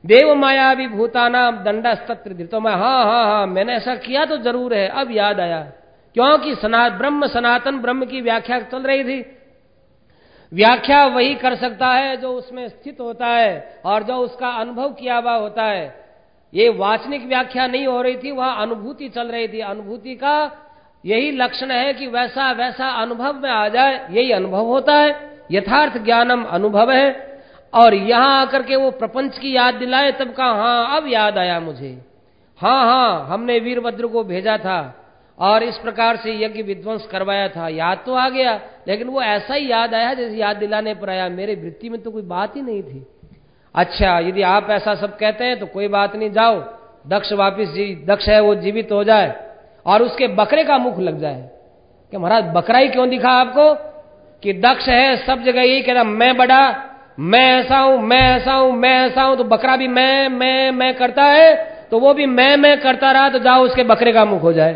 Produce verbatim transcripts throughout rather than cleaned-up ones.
देव माया भी भूतानाम दंडस्तत्र धृतो मैं, हाँ हाँ हाँ मैंने ऐसा किया तो जरूर है, अब याद आया, क्योंकि सना ब्रह्म सनातन ब्रह्म की व्याख्या चल रही थी। व्याख्या वही कर सकता है जो उसमें स्थित होता है और जो उसका अनुभव किया हुआ होता है। ये वाचनिक व्याख्या नहीं हो रही थी, वह अनुभूति चल रही थी। अनुभूति का यही लक्षण है कि वैसा वैसा अनुभव में आ जाए, यही अनुभव होता है। यथार्थ ज्ञानम अनुभव है। और यहां आकर के वो प्रपंच की याद दिलाए, तब कहा हाँ अब याद आया मुझे, हाँ हाँ हमने वीरभद्र को भेजा था और इस प्रकार से यज्ञ विध्वंस करवाया था, याद तो आ गया, लेकिन वो ऐसा ही याद आया जैसे याद दिलाने पर आया, मेरे वृत्ति में तो कोई बात ही नहीं थी। अच्छा यदि आप ऐसा सब कहते हैं तो कोई बात नहीं, जाओ दक्ष वापिस जी, दक्ष है वो जीवित हो जाए और उसके बकरे का मुख लग जाए कि महाराज बकरा ही क्यों दिखा आपको, कि दक्ष है सब जगह यही कहना मैं बड़ा, मैं ऐसा हूं, मैं ऐसा हूं, मैं ऐसा हूं, तो बकरा भी मैं मैं मैं करता है, तो वो भी मैं मैं करता रहा, तो जाओ उसके बकरे का मुख हो जाए।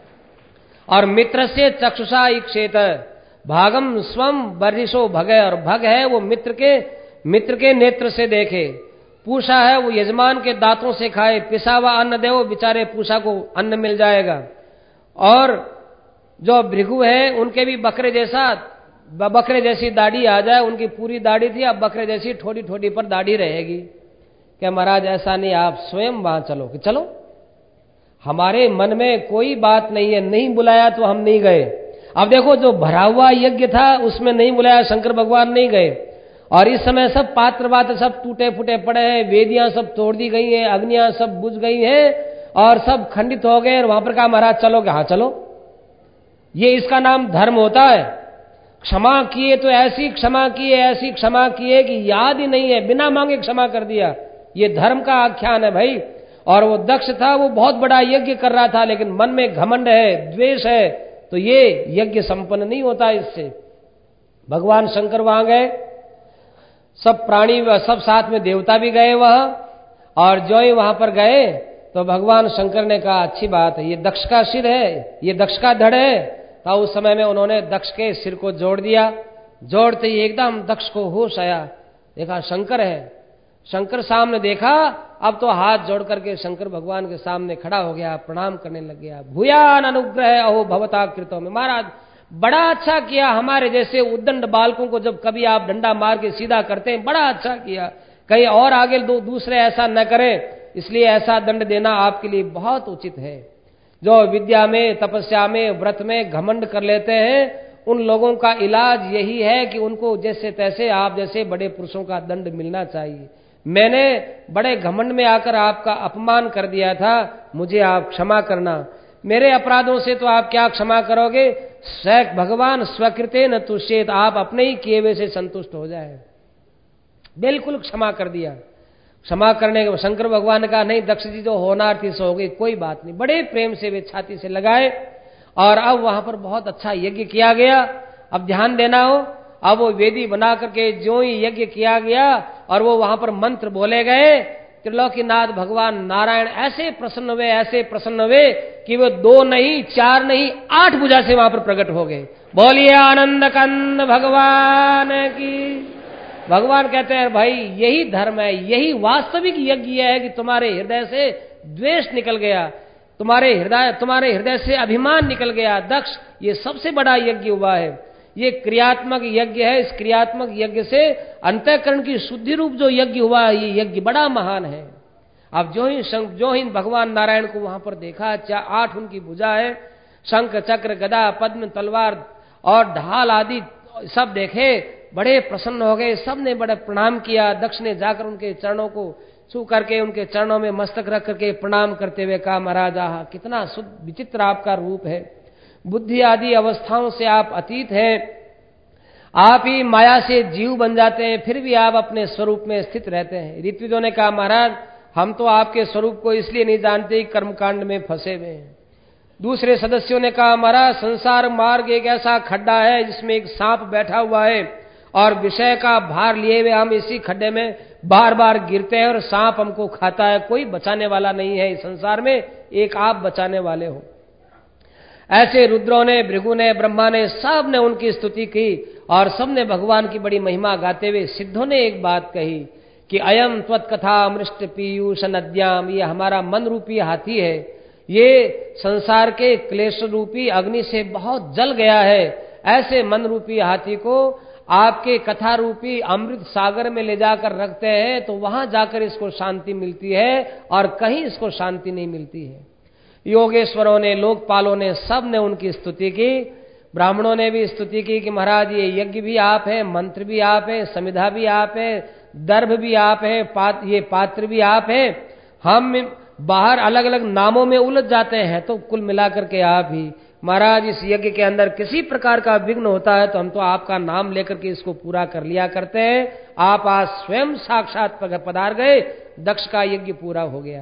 और मित्र से चक्षुषा इक्षेत भागम स्वम बर्जिशो भगे, और भग है वो मित्र के मित्र के नेत्र से देखे, पूषा है वो यजमान के दांतों से खाए, पिसा हुआ अन्न दे वो बेचारे पूषा को अन्न मिल जाएगा। और जो भृगु है उनके भी बकरे जैसा बकरे जैसी दाढ़ी आ जाए, उनकी पूरी दाढ़ी थी, अब बकरे जैसी ठोड़ी ठोड़ी पर दाढ़ी रहेगी। क्या महाराज ऐसा नहीं, आप स्वयं वहां चलो, कि चलो हमारे मन में कोई बात नहीं है, नहीं बुलाया तो हम नहीं गए। अब देखो जो भरा हुआ यज्ञ था उसमें नहीं बुलाया, शंकर भगवान नहीं गए, और इस समय सब पात्र वात्र सब टूटे फूटे पड़े हैं, वेदियां सब तोड़ दी गई हैं, अग्नियां सब बुझ गई हैं और सब खंडित हो गए, और वहां पर कहा महाराज चलोगे, हाँ चलो। ये इसका नाम धर्म होता है। क्षमा किए तो ऐसी क्षमा किए, ऐसी क्षमा किए कि याद ही नहीं है, बिना मांगे क्षमा कर दिया, ये धर्म का आख्यान है भाई। और वो दक्ष था, वो बहुत बड़ा यज्ञ कर रहा था, लेकिन मन में घमंड है, द्वेष है, तो ये यज्ञ संपन्न नहीं होता इससे। भगवान शंकर वहां गए, सब प्राणी सब साथ में देवता भी गए वहां, और जो ही वहां पर गए तो भगवान शंकर ने कहा अच्छी बात है, ये दक्ष का सिर है, ये दक्ष का धड़ है। तो उस समय में उन्होंने दक्ष के सिर को जोड़ दिया, जोड़ते ही एकदम दक्ष को होश आया, देखा शंकर है। शंकर सामने देखा, अब तो हाथ जोड़ करके शंकर भगवान के सामने खड़ा हो गया, प्रणाम करने लग गया। भूयान अनुग्रह अहो भवता कृतो में, महाराज बड़ा अच्छा किया, हमारे जैसे उद्दंड बालकों को जब कभी आप डंडा मार के सीधा करते हैं, बड़ा अच्छा किया, कहीं और आगे दो दूसरे ऐसा न करें, इसलिए ऐसा दंड देना आपके लिए बहुत उचित है। जो विद्या में, तपस्या में, व्रत में घमंड कर लेते हैं, उन लोगों का इलाज यही है कि उनको जैसे तैसे आप जैसे बड़े पुरुषों का दंड मिलना चाहिए। मैंने बड़े घमंड में आकर आपका अपमान कर दिया था, मुझे आप क्षमा करना। मेरे अपराधों से तो आप क्या क्षमा करोगे, स्वयं भगवान स्वकृते न तुष्येत, आप अपने ही किए हुए से संतुष्ट हो जाए। बिल्कुल क्षमा कर दिया। क्षमा करने के शंकर भगवान ने कहा नहीं दक्ष जी जो होनार थी सो हो गई, कोई बात नहीं। बड़े प्रेम से वे छाती से लगाए, और अब वहां पर बहुत अच्छा यज्ञ किया गया। अब ध्यान देना हो, अब वो वेदी बना करके जो ही यज्ञ किया गया और वो वहां पर मंत्र बोले गए, त्रिलोकीनाथ भगवान नारायण ऐसे प्रसन्न हुए, ऐसे प्रसन्न हुए कि वो दो नहीं, चार नहीं, आठ भुजा से वहां पर प्रकट हो गए। बोलिए आनंद कंद भगवान की। भगवान कहते हैं भाई यही धर्म है, यही वास्तविक यज्ञ है कि तुम्हारे हृदय से द्वेष निकल गया, तुम्हारे हृदय तुम्हारे हृदय से अभिमान निकल गया। दक्ष ये सबसे बड़ा यज्ञ हुआ है, ये क्रियात्मक यज्ञ है। इस क्रियात्मक यज्ञ से अंतःकरण की शुद्धि रूप जो यज्ञ हुआ है, ये यज्ञ बड़ा महान है। अब जो ही जो ही भगवान नारायण को वहां पर देखा, आठ उनकी भुजा है, शंख चक्र गदा पद्म तलवार और ढाल आदि सब देखे, बड़े प्रसन्न हो गए। सब ने बड़े प्रणाम किया। दक्ष ने जाकर उनके चरणों को छू करके उनके चरणों में मस्तक रख करके प्रणाम करते हुए कहा महाराज आहा कितना शुद्ध विचित्र आपका रूप है, बुद्धि आदि अवस्थाओं से आप अतीत हैं, आप ही माया से जीव बन जाते हैं, फिर भी आप अपने स्वरूप में स्थित रहते हैं। ऋत्विजों ने कहा महाराज हम तो आपके स्वरूप को इसलिए नहीं जानते कर्मकांड में फंसे हुए हैं। दूसरे सदस्यों ने कहा महाराज संसार मार्ग एक ऐसा खड्डा है जिसमें एक सांप बैठा हुआ है और विषय का भार लिए हुए हम इसी खड्डे में बार बार गिरते हैं और सांप हमको खाता है, कोई बचाने वाला नहीं है इस संसार में, एक आप बचाने वाले हो। ऐसे रुद्रों ने, भृगु ने, ब्रह्मा ने, सब ने उनकी स्तुति की और सब ने भगवान की बड़ी महिमा गाते हुए सिद्धों ने एक बात कही कि अयम त्वत्कथा मृष्ट पीयूष नद्याम, ये हमारा मन रूपी हाथी है, ये संसार के क्लेश रूपी अग्नि से बहुत जल गया है। ऐसे मन रूपी हाथी को आपके कथा रूपी अमृत सागर में ले जाकर रखते हैं तो वहां जाकर इसको शांति मिलती है और कहीं इसको शांति नहीं मिलती है। योगेश्वरों ने, लोकपालों ने, सब ने उनकी स्तुति की। ब्राह्मणों ने भी स्तुति की कि महाराज ये यज्ञ भी आप हैं, मंत्र भी आप हैं, समिधा भी आप हैं, दर्भ भी आप हैं, पात, ये पात्र भी आप हैं। हम बाहर अलग अलग नामों में उलझ जाते हैं तो कुल मिलाकर के आप ही महाराज। इस यज्ञ के अंदर किसी प्रकार का विघ्न होता है तो हम तो आपका नाम लेकर के इसको पूरा कर लिया करते हैं। आप आज स्वयं साक्षात पधार गए, दक्ष का यज्ञ पूरा हो गया।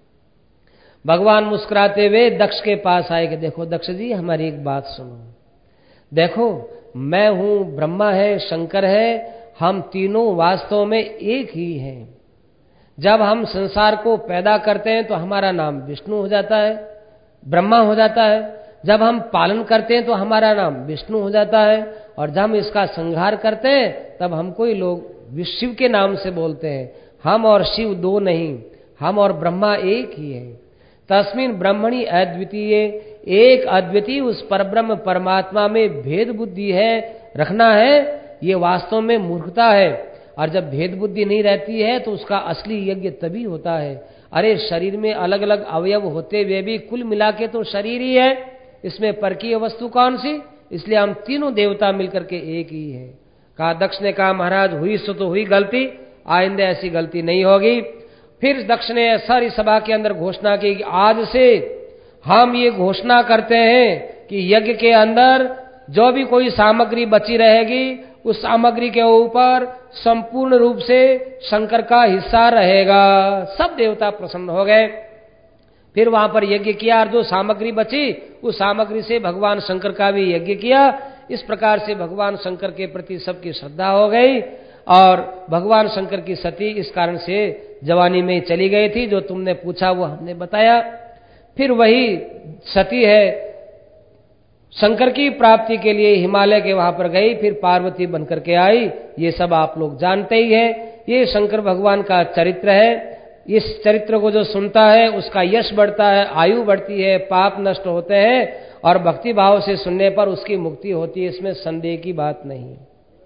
भगवान मुस्कुराते हुए दक्ष के पास आए कि देखो दक्ष जी, हमारी एक बात सुनो। देखो, मैं हूं, ब्रह्मा है, शंकर है, हम तीनों वास्तव में एक ही हैं। जब हम संसार को पैदा करते हैं तो हमारा नाम विष्णु हो जाता है, ब्रह्मा हो जाता है। जब हम पालन करते हैं तो हमारा नाम विष्णु हो जाता है, और जब हम इसका संहार करते हैं तब हमको ही लोग शिव के नाम से बोलते हैं। हम और शिव दो नहीं, हम और ब्रह्मा एक ही है। तस्मिन ब्रह्मणि अद्वितीय, एक अद्वितीय उस परब्रह्म परमात्मा में भेद बुद्धि है, रखना है, ये वास्तव में मूर्खता है। और जब भेद बुद्धि नहीं रहती है तो उसका असली यज्ञ तभी होता है। अरे शरीर में अलग अलग अवयव होते हुए भी कुल मिला के तो शरीर ही है, इसमें परकीय वस्तु कौन सी? इसलिए हम तीनों देवता मिलकर के एक ही है। कहा, दक्ष ने कहा महाराज हुई सो तो हुई गलती, आइंदे ऐसी गलती नहीं होगी। फिर दक्ष ने सारी सभा के अंदर घोषणा की कि आज से हम ये घोषणा करते हैं कि यज्ञ के अंदर जो भी कोई सामग्री बची रहेगी उस सामग्री के ऊपर संपूर्ण रूप से शंकर का हिस्सा रहेगा। सब देवता प्रसन्न हो गए। फिर वहां पर यज्ञ किया और जो सामग्री बची उस सामग्री से भगवान शंकर का भी यज्ञ किया। इस प्रकार से भगवान शंकर के प्रति सबकी श्रद्धा हो गई और भगवान शंकर की सती इस कारण से जवानी में चली गई थी। जो तुमने पूछा वो हमने बताया। फिर वही सती है शंकर की प्राप्ति के लिए हिमालय के वहां पर गई, फिर पार्वती बनकर के आई। ये सब आप लोग जानते ही हैं। ये शंकर भगवान का चरित्र है। इस चरित्र को जो सुनता है उसका यश बढ़ता है, आयु बढ़ती है, पाप नष्ट होते हैं और भक्ति भाव से सुनने पर उसकी मुक्ति होती है। इसमें संदेह की बात नहीं।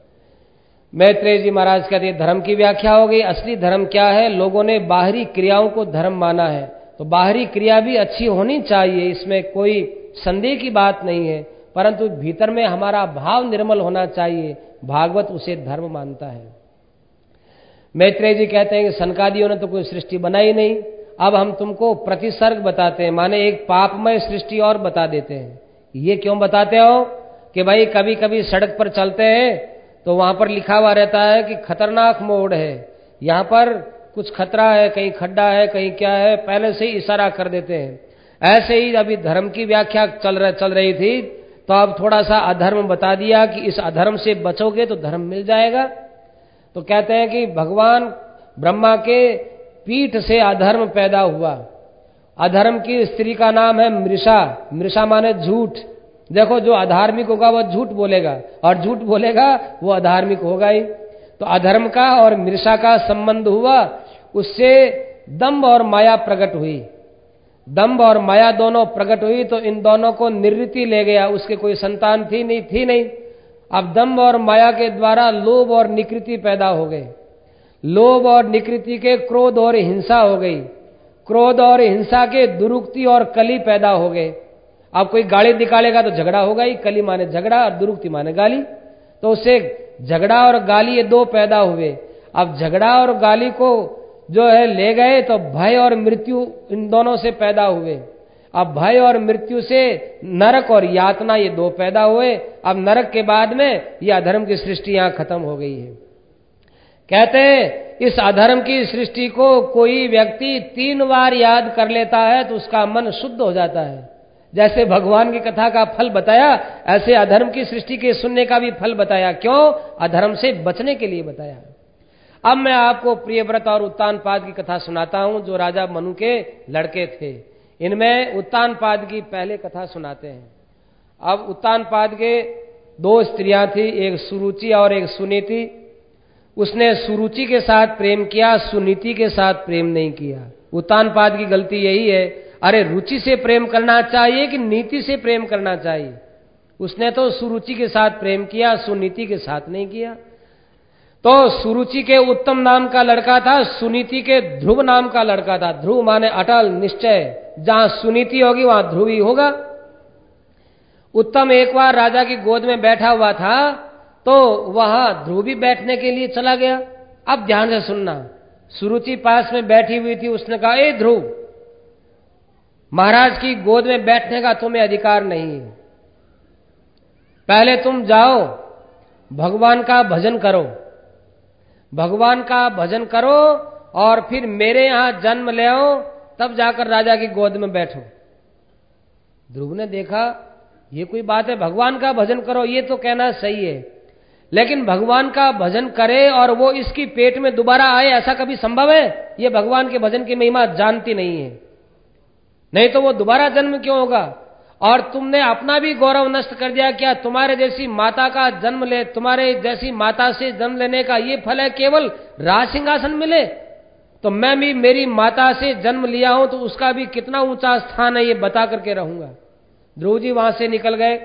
मैत्रेय जी महाराज कहते हैं धर्म की व्याख्या हो गई। असली धर्म क्या है? लोगों ने बाहरी क्रियाओं को धर्म माना है, तो बाहरी क्रिया भी अच्छी होनी चाहिए, इसमें कोई संदेह की बात नहीं है, परंतु भीतर में हमारा भाव निर्मल होना चाहिए। भागवत उसे धर्म मानता है। मैत्रेय जी कहते हैं कि सनकादियों ने तो कोई सृष्टि बनाई नहीं, अब हम तुमको प्रतिसर्ग बताते हैं, माने एक पापमय सृष्टि और बता देते हैं। ये क्यों बताते हो? कि भाई कभी कभी सड़क पर चलते हैं तो वहां पर लिखा हुआ रहता है कि खतरनाक मोड़ है, यहां पर कुछ खतरा है, कहीं खड्डा है, कहीं क्या है, पहले से ही इशारा कर देते हैं। ऐसे ही अभी धर्म की व्याख्या चल रह चल रही थी तो अब थोड़ा सा अधर्म बता दिया कि इस अधर्म से बचोगे तो धर्म मिल जाएगा। तो कहते हैं कि भगवान ब्रह्मा के पीठ से अधर्म पैदा हुआ। अधर्म की स्त्री का नाम है मृषा। मृषा माने झूठ। देखो, जो अधार्मिक होगा वह झूठ बोलेगा और झूठ बोलेगा वो अधार्मिक होगा ही। तो अधर्म का और मृषा का संबंध हुआ, उससे दंभ और माया प्रकट हुई। दंभ और माया दोनों प्रकट हुई तो इन दोनों को निवृत्ति ले गया। उसके कोई संतान थी नहीं थी नहीं अब दंभ और माया के द्वारा लोभ और निकृति पैदा हो गए। लोभ और निकृति के क्रोध और हिंसा हो गई। क्रोध और हिंसा के दुरुक्ति और कली पैदा हो गए। अब कोई गाली निकालेगा तो झगड़ा होगा ही। कली माने झगड़ा और दुरुक्ति माने गाली, तो उससे झगड़ा और गाली ये दो पैदा हुए। अब झगड़ा और गाली को जो है ले गए तो भय और मृत्यु इन दोनों से पैदा हुए। अब भय और मृत्यु से नरक और यातना ये दो पैदा हुए। अब नरक के बाद में ये अधर्म की सृष्टि यहां खत्म हो गई है। कहते हैं इस अधर्म की सृष्टि को कोई व्यक्ति तीन बार याद कर लेता है तो उसका मन शुद्ध हो जाता है। जैसे भगवान की कथा का फल बताया, ऐसे अधर्म की सृष्टि के सुनने का भी फल बताया। क्यों? अधर्म से बचने के लिए बताया। अब मैं आपको प्रियव्रत और उत्तानपाद की कथा सुनाता हूं, जो राजा मनु के लड़के थे। इनमें उत्तानपाद की पहले कथा सुनाते हैं। अब उत्तानपाद के दो स्त्रियां थी, एक सुरुचि और एक सुनीति। उसने सुरुचि के साथ प्रेम किया, सुनीति के साथ प्रेम नहीं किया। उत्तानपाद की गलती यही है, अरे रुचि से प्रेम करना चाहिए कि नीति से प्रेम करना चाहिए। उसने तो सुरुचि के साथ प्रेम किया, सुनीति के साथ नहीं किया। तो सुरुचि के उत्तम नाम का लड़का था, सुनीति के ध्रुव नाम का लड़का था। ध्रुव माने अटल निश्चय, जहां सुनीति होगी वहां ध्रुव ही होगा। उत्तम एक बार राजा की गोद में बैठा हुआ था, तो वहां ध्रुव भी बैठने के लिए चला गया। अब ध्यान से सुनना, सुरुचि पास में बैठी हुई थी, उसने कहा, ए ध्रुव, महाराज की गोद में बैठने का तुम्हें अधिकार नहीं है, पहले तुम जाओ भगवान का भजन करो, भगवान का भजन करो और फिर मेरे यहां जन्म ले आओ, तब जाकर राजा की गोद में बैठो। ध्रुव ने देखा ये कोई बात है, भगवान का भजन करो, ये तो कहना सही है, लेकिन भगवान का भजन करे और वो इसकी पेट में दोबारा आए, ऐसा कभी संभव है? ये भगवान के भजन की महिमा जानती नहीं है, नहीं तो वो दोबारा जन्म क्यों होगा? और तुमने अपना भी गौरव नष्ट कर दिया। क्या तुम्हारे जैसी माता का जन्म ले, तुम्हारे जैसी माता से जन्म लेने का ये फल है केवल राज सिंहासन मिले? तो मैं भी मेरी माता से जन्म लिया हूं तो उसका भी कितना ऊंचा स्थान है, ये बता करके रहूंगा। ध्रुव जी वहां से निकल गए,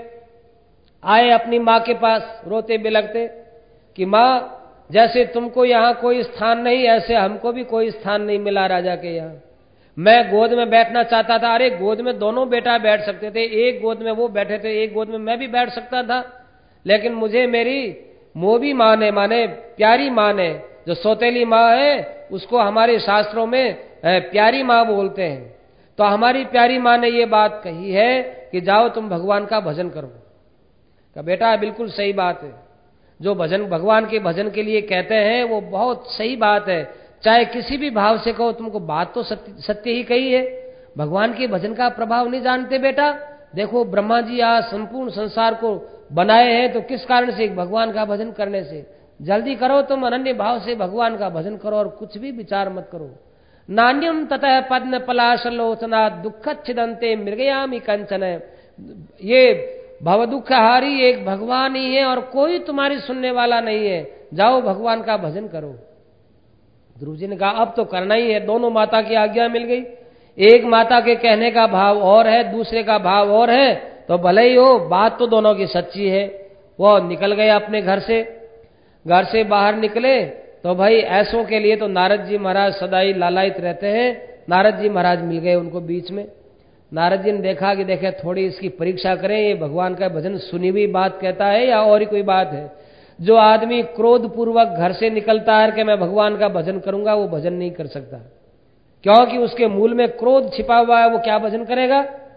आए अपनी मां के पास रोते बिलखते कि मां, जैसे तुमको यहां कोई स्थान नहीं, ऐसे हमको भी कोई स्थान नहीं मिला राजा के यहां। मैं गोद में बैठना चाहता था। अरे गोद में दोनों बेटा बैठ सकते थे, एक गोद में वो बैठे थे, एक गोद में मैं भी बैठ सकता था, लेकिन मुझे मेरी मोबी मां ने, माने प्यारी मां ने, जो सौतेली मां है उसको हमारे शास्त्रों में प्यारी मां बोलते हैं, तो हमारी प्यारी मां ने ये बात कही है कि जाओ तुम भगवान का भजन करो। का बेटा बिल्कुल सही बात है, जो भजन भगवान के भजन के लिए कहते हैं वो बहुत सही बात है, चाहे किसी भी भाव से कहो, तुमको बात तो सत्य, सत्य ही कही है। भगवान के भजन का प्रभाव नहीं जानते बेटा? देखो ब्रह्मा जी आज संपूर्ण संसार को बनाए हैं तो किस कारण से? भगवान का भजन करने से। जल्दी करो तुम, अनन्य भाव से भगवान का भजन करो और कुछ भी विचार मत करो। नान्यम ततः पद्म पलाशलोचना दुख छिदंते मृगयामी कंचन। ये भव दुखहारी एक भगवान ही है और कोई तुम्हारी सुनने वाला नहीं है, जाओ भगवान का भजन करो। ध्रुव जी ने कहा अब तो करना ही है, दोनों माता की आज्ञा मिल गई। एक माता के कहने का भाव और है, दूसरे का भाव और है, तो भले ही हो, बात तो दोनों की सच्ची है। वो निकल गए अपने घर से। घर से बाहर निकले तो भाई ऐसों के लिए तो नारद जी महाराज सदा ही लालायित रहते हैं। नारद जी महाराज मिल गए उनको बीच में। नारद जी ने देखा कि देखे थोड़ी इसकी परीक्षा करें, ये भगवान का भजन सुनी हुई बात कहता है या और ही कोई बात है। जो आदमी क्रोध पूर्वक घर से निकलता है कि मैं भगवान का भजन करूंगा, वो भजन नहीं कर सकता, क्योंकि उसके मूल में क्रोध छिपा हुआ है, वो क्या भजन करेगा?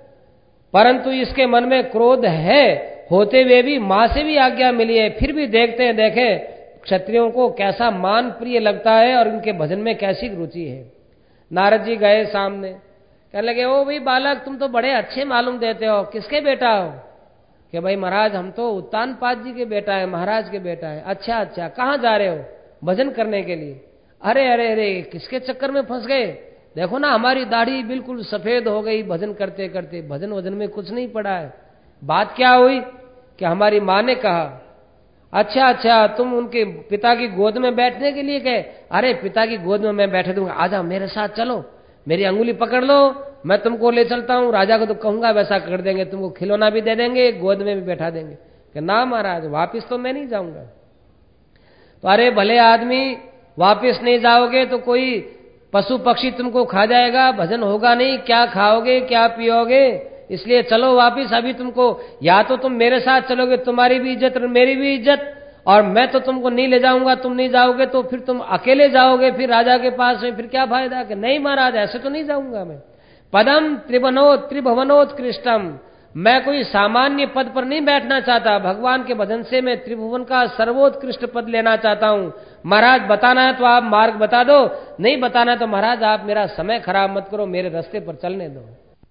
परंतु इसके मन में क्रोध है होते हुए भी मां से भी आज्ञा मिली है, फिर भी देखते हैं, देखें क्षत्रियों को कैसा मान प्रिय लगता है और इनके भजन में कैसी रुचि है। नारद जी गए सामने, कहने लगे ओ भाई बालक, तुम तो बड़े अच्छे मालूम देते हो, किसके बेटा हो? कि भाई महाराज हम तो उत्तानपाद जी के बेटा है, महाराज के बेटा है। अच्छा अच्छा, कहाँ जा रहे हो? भजन करने के लिए। अरे अरे अरे, किसके चक्कर में फंस गए? देखो ना हमारी दाढ़ी बिल्कुल सफेद हो गई भजन करते करते, भजन वजन में कुछ नहीं पड़ा है। बात क्या हुई कि हमारी माँ ने कहा अच्छा अच्छा तुम उनके पिता की गोद में बैठने के लिए गए? अरे पिता की गोद में मैं बैठे दूंगा, आ जाओ मेरे साथ चलो, मेरी अंगुली पकड़ लो, मैं तुमको ले चलता हूँ। राजा को तो कहूंगा वैसा कर देंगे, तुमको खिलौना भी दे देंगे, गोद में भी बैठा देंगे। कि ना महाराज, वापिस तो मैं नहीं जाऊंगा। तो अरे भले आदमी, वापिस नहीं जाओगे तो कोई पशु पक्षी तुमको खा जाएगा, भजन होगा नहीं, क्या खाओगे क्या पियोगे, इसलिए चलो वापिस। अभी तुमको या तो तुम मेरे साथ चलोगे, तुम्हारी भी इज्जत और मेरी भी इज्जत, और मैं तो तुमको नहीं ले जाऊंगा, तुम नहीं जाओगे तो फिर तुम अकेले जाओगे फिर राजा के पास में, फिर क्या फायदा? कि नहीं महाराज ऐसे तो नहीं जाऊंगा मैं। पदम त्रिभुवनोत त्रिभुवनोत्कृष्टम, मैं कोई सामान्य पद पर नहीं बैठना चाहता, भगवान के भजन से मैं त्रिभुवन का सर्वोत्कृष्ट पद लेना चाहता हूं। महाराज बताना है तो आप मार्ग बता दो, नहीं बताना है तो महाराज आप मेरा समय खराब मत करो, मेरे रास्ते पर चलने दो।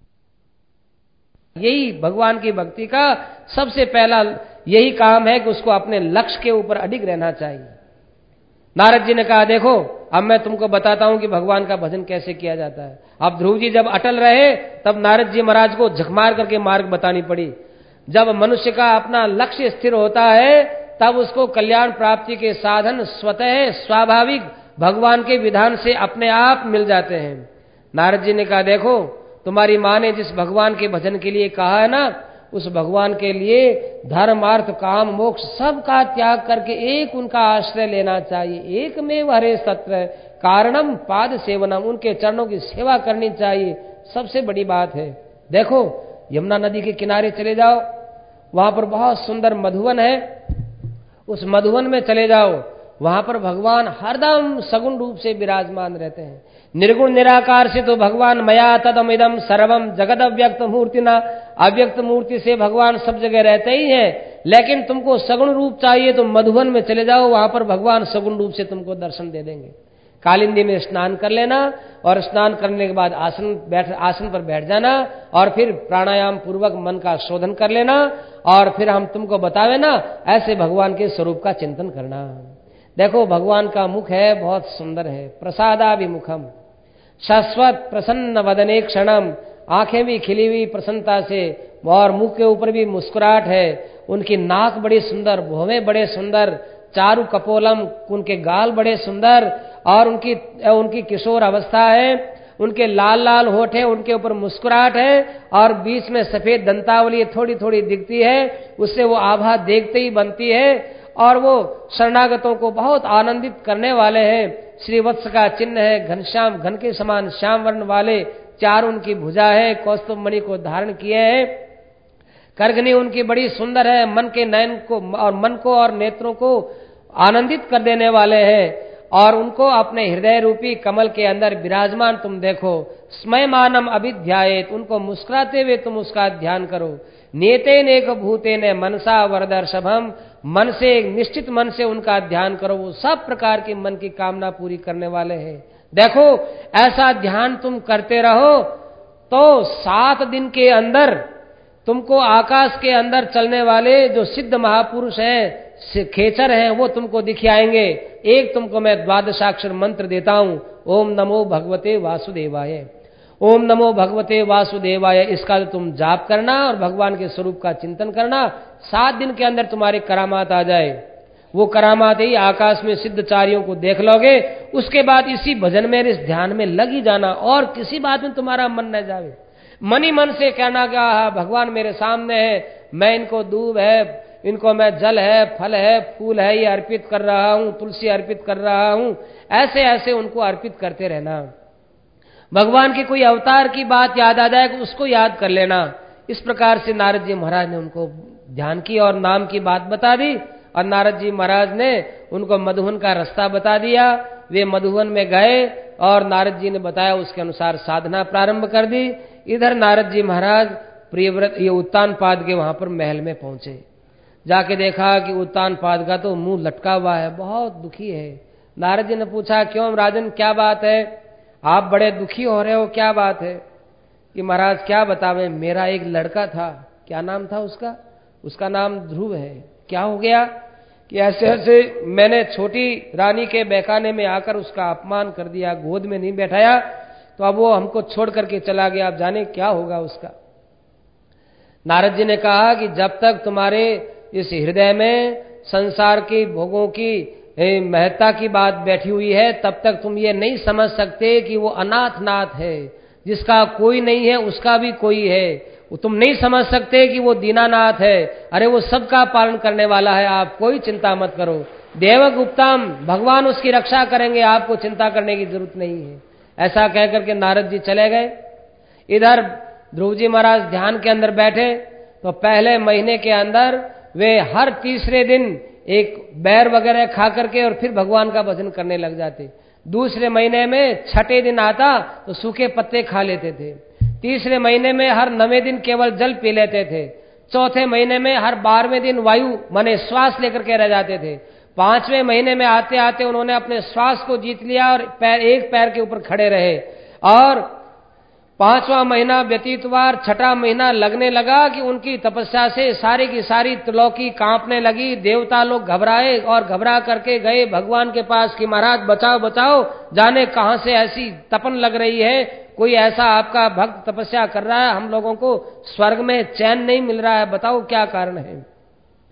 यही भगवान की भक्ति का सबसे पहला यही काम है कि उसको अपने लक्ष्य के ऊपर अडिग रहना चाहिए। नारद जी ने कहा देखो अब मैं तुमको बताता हूं कि भगवान का भजन कैसे किया जाता है। अब ध्रुव जी जब अटल रहे तब नारद जी महाराज को झकमार करके मार्ग बतानी पड़ी। जब मनुष्य का अपना लक्ष्य स्थिर होता है तब उसको कल्याण प्राप्ति के साधन स्वतः स्वाभाविक भगवान के विधान से अपने आप मिल जाते हैं। नारद जी ने कहा, देखो तुम्हारी माँ ने जिस भगवान के भजन के लिए कहा है ना, उस भगवान के लिए धर्म अर्थ काम मोक्ष सब का त्याग करके एक उनका आश्रय लेना चाहिए। एक में हरे सत्र कारणम पाद सेवनम, उनके चरणों की सेवा करनी चाहिए, सबसे बड़ी बात है। देखो यमुना नदी के किनारे चले जाओ, वहां पर बहुत सुंदर मधुवन है, उस मधुवन में चले जाओ, वहां पर भगवान हरदम सगुण रूप से विराजमान रहते हैं। निर्गुण निराकार से तो भगवान मया तदमिदम सर्वम जगद अव्यक्त मूर्ति ना, अव्यक्त मूर्ति से भगवान सब जगह रहते ही हैं, लेकिन तुमको सगुण रूप चाहिए तो मधुवन में चले जाओ, वहां पर भगवान सगुण रूप से तुमको दर्शन दे देंगे। कालिंदी में स्नान कर लेना और स्नान करने के बाद आसन बैठ आसन पर बैठ जाना और फिर प्राणायाम पूर्वक मन का शोधन कर लेना और फिर हम तुमको बतावे ना, ऐसे भगवान के स्वरूप का चिंतन करना। देखो भगवान का मुख है बहुत सुंदर है, प्रसादाभिमुखम शाश्वत प्रसन्न वदने क्षणम, आंखें भी खिली हुई प्रसन्नता से और मुख के ऊपर भी मुस्कुराहट है। उनकी नाक बड़ी सुंदर, भौवें बड़े सुंदर, चारु कपोलम, उनके गाल बड़े सुंदर और उनकी उनकी किशोर अवस्था है, उनके लाल लाल होठ है, उनके ऊपर मुस्कुराहट है और बीच में सफेद दंतावली थोड़ी थोड़ी दिखती है, उससे वो आभा देखते ही बनती है और वो शरणागतों को बहुत आनंदित करने वाले हैं। श्रीवत्स का चिन्ह है, घनश्याम घन के समान श्याम वर्ण वाले चार उनकी भुजा है, कौस्तुभ मणि को धारण किए हैं, करघनी उनकी बड़ी सुंदर है, मन के नयन को और मन को और नेत्रों को आनंदित कर देने वाले हैं और उनको अपने हृदय रूपी कमल के अंदर विराजमान तुम देखो। स्मयमानम अभिध्यायेत, उनको मुस्कुराते हुए तुम उसका ध्यान करो। नेते नेक भूते ने मनसा वरदर्शभम, मन से निश्चित मन से उनका ध्यान करो, वो सब प्रकार की मन की कामना पूरी करने वाले हैं। देखो ऐसा ध्यान तुम करते रहो तो सात दिन के अंदर तुमको आकाश के अंदर चलने वाले जो सिद्ध महापुरुष हैं, खेचर हैं, वो तुमको दिखाएंगे। एक तुमको मैं द्वादशाक्षर मंत्र देता हूं, ओम नमो भगवते वासुदेवाय, ओम नमो भगवते वासुदेवाय, इसका तुम जाप करना और भगवान के स्वरूप का चिंतन करना। सात दिन के अंदर तुम्हारी करामात आ जाए, वो करामात ही आकाश में सिद्धचारियों को देख लोगे। उसके बाद इसी भजन में इस ध्यान में लग ही जाना और किसी बात में तुम्हारा मन न जावे। मन ही मन से कहना क्या, भगवान मेरे सामने है, मैं इनको दूब है, इनको मैं जल है, फल है, फूल है, ये अर्पित कर रहा हूं, तुलसी अर्पित कर रहा हूं, ऐसे ऐसे उनको अर्पित करते रहना। भगवान की कोई अवतार की बात याद आ जाए उसको याद कर लेना। इस प्रकार से नारद जी महाराज ने उनको ध्यान की और नाम की बात बता दी और नारद जी महाराज ने उनको मधुवन का रास्ता बता दिया। वे मधुवन में गए और नारद जी ने बताया उसके अनुसार साधना प्रारंभ कर दी। इधर नारद जी महाराज प्रियव्रत ये उत्तानपाद के वहां पर महल में पहुंचे। जाके देखा कि उत्तानपाद का तो मुंह लटका हुआ है, बहुत दुखी है। नारद जी ने पूछा, क्यों राजन क्या बात है, आप बड़े दुखी हो रहे हो, क्या बात है? कि महाराज क्या बतावे, मेरा एक लड़का था, क्या नाम था उसका? उसका नाम ध्रुव है। क्या हो गया कि ऐसे ऐसे मैंने छोटी रानी के बहकाने में आकर उसका अपमान कर दिया, गोद में नहीं बैठाया, तो अब वो हमको छोड़ करके चला गया, अब जाने क्या होगा उसका। नारद जी ने कहा कि जब तक तुम्हारे इस हृदय में संसार की भोगों की महत्ता की बात बैठी हुई है, तब तक तुम ये नहीं समझ सकते कि वो अनाथ नाथ है, जिसका कोई नहीं है उसका भी कोई है। तुम नहीं समझ सकते कि वो दीनानाथ है, अरे वो सबका पालन करने वाला है, आप कोई चिंता मत करो। देवगुप्तम, भगवान उसकी रक्षा करेंगे, आपको चिंता करने की जरूरत नहीं है। ऐसा कह करके नारद जी चले गए। इधर ध्रुव जी महाराज ध्यान के अंदर बैठे तो पहले महीने के अंदर वे हर तीसरे दिन एक बैर वगैरह खा करके और फिर भगवान का भजन करने लग जाते। दूसरे महीने में छठे दिन आता तो सूखे पत्ते खा लेते थे। तीसरे महीने में हर नवें दिन केवल जल पी लेते थे। चौथे महीने में हर बारहवें दिन वायु माने श्वास लेकर के रह जाते थे। पांचवें महीने में आते आते उन्होंने अपने श्वास को जीत लिया और पैर एक पैर के ऊपर खड़े रहे और पांचवा महीना व्यतीत हुआ, छठा महीना लगने लगा कि उनकी तपस्या से सारी की सारी त्रिलोकी कांपने लगी। देवता लोग घबराए और घबरा करके गए भगवान के पास कि महाराज बचाओ बचाओ, जाने कहां से ऐसी तपन लग रही है, कोई ऐसा आपका भक्त तपस्या कर रहा है, हम लोगों को स्वर्ग में चैन नहीं मिल रहा है, बताओ क्या कारण है।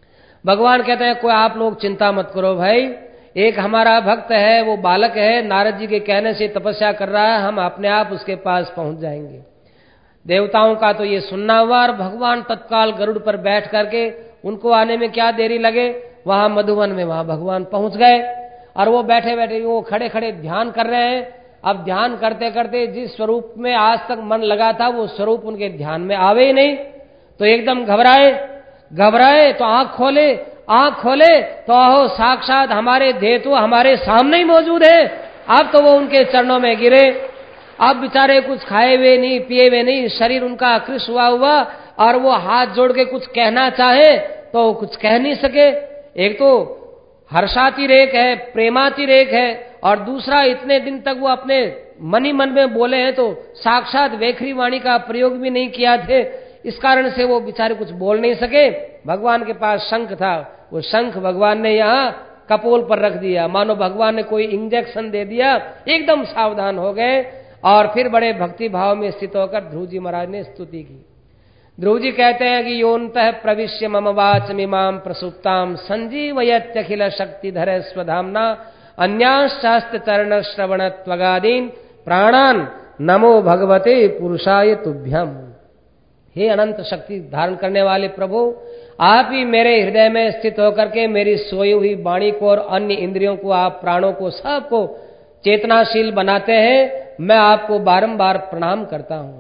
भगवान कहते हैं कोई आप लोग चिंता मत करो भाई, एक हमारा भक्त है, वो बालक है, नारद जी के कहने से तपस्या कर रहा है, हम अपने आप उसके पास पहुंच जाएंगे। देवताओं का तो ये सुनना हुआ और भगवान तत्काल गरुड़ पर बैठ करके, उनको आने में क्या देरी लगे, वहां मधुवन में वहां भगवान पहुंच गए। और वो बैठे बैठे वो खड़े खड़े ध्यान कर रहे हैं। अब ध्यान करते करते जिस स्वरूप में आज तक मन लगा था वो स्वरूप उनके ध्यान में आवे ही नहीं, तो एकदम घबराए घबराए तो आंख खोले, आंख खोले तो अहो साक्षात हमारे देह तो हमारे सामने ही मौजूद है। अब तो वो उनके चरणों में गिरे। अब बेचारे कुछ खाए हुए नहीं, पिए हुए नहीं, शरीर उनका कृश हुआ हुआ, और वो हाथ जोड़ के कुछ कहना चाहे तो कुछ कह नहीं सके। एक तो हर्षातिरेक है, प्रेमातिरेक है, और दूसरा इतने दिन तक वो अपने मन ही मन में बोले हैं तो साक्षात वेखरी वाणी का प्रयोग भी नहीं किया थे। इस कारण से वो बेचारे कुछ बोल नहीं सके। भगवान के पास शंख था, वो शंख भगवान ने यहाँ कपोल पर रख दिया, मानो भगवान ने कोई इंजेक्शन दे दिया। एकदम सावधान हो गए और फिर बड़े भक्ति भाव में स्थित होकर ध्रुव जी महाराज ने स्तुति की। ध्रुव जी कहते हैं कि योन्तः प्रविश्य मम वाचमिमां प्रसुप्तां संजीवयत्यखिल शक्तिधर स्वधाम्ना अन्यांश्चास्त्र चरण श्रवण त्वगादीन प्राणान नमो भगवते पुरुषाय तुभ्यम। हे अनंत शक्ति धारण करने वाले प्रभु, आप ही मेरे हृदय में स्थित होकर के मेरी सोई हुई वाणी को और अन्य इंद्रियों को, आप प्राणों को, सबको चेतनाशील बनाते हैं। मैं आपको बारंबार प्रणाम करता हूं।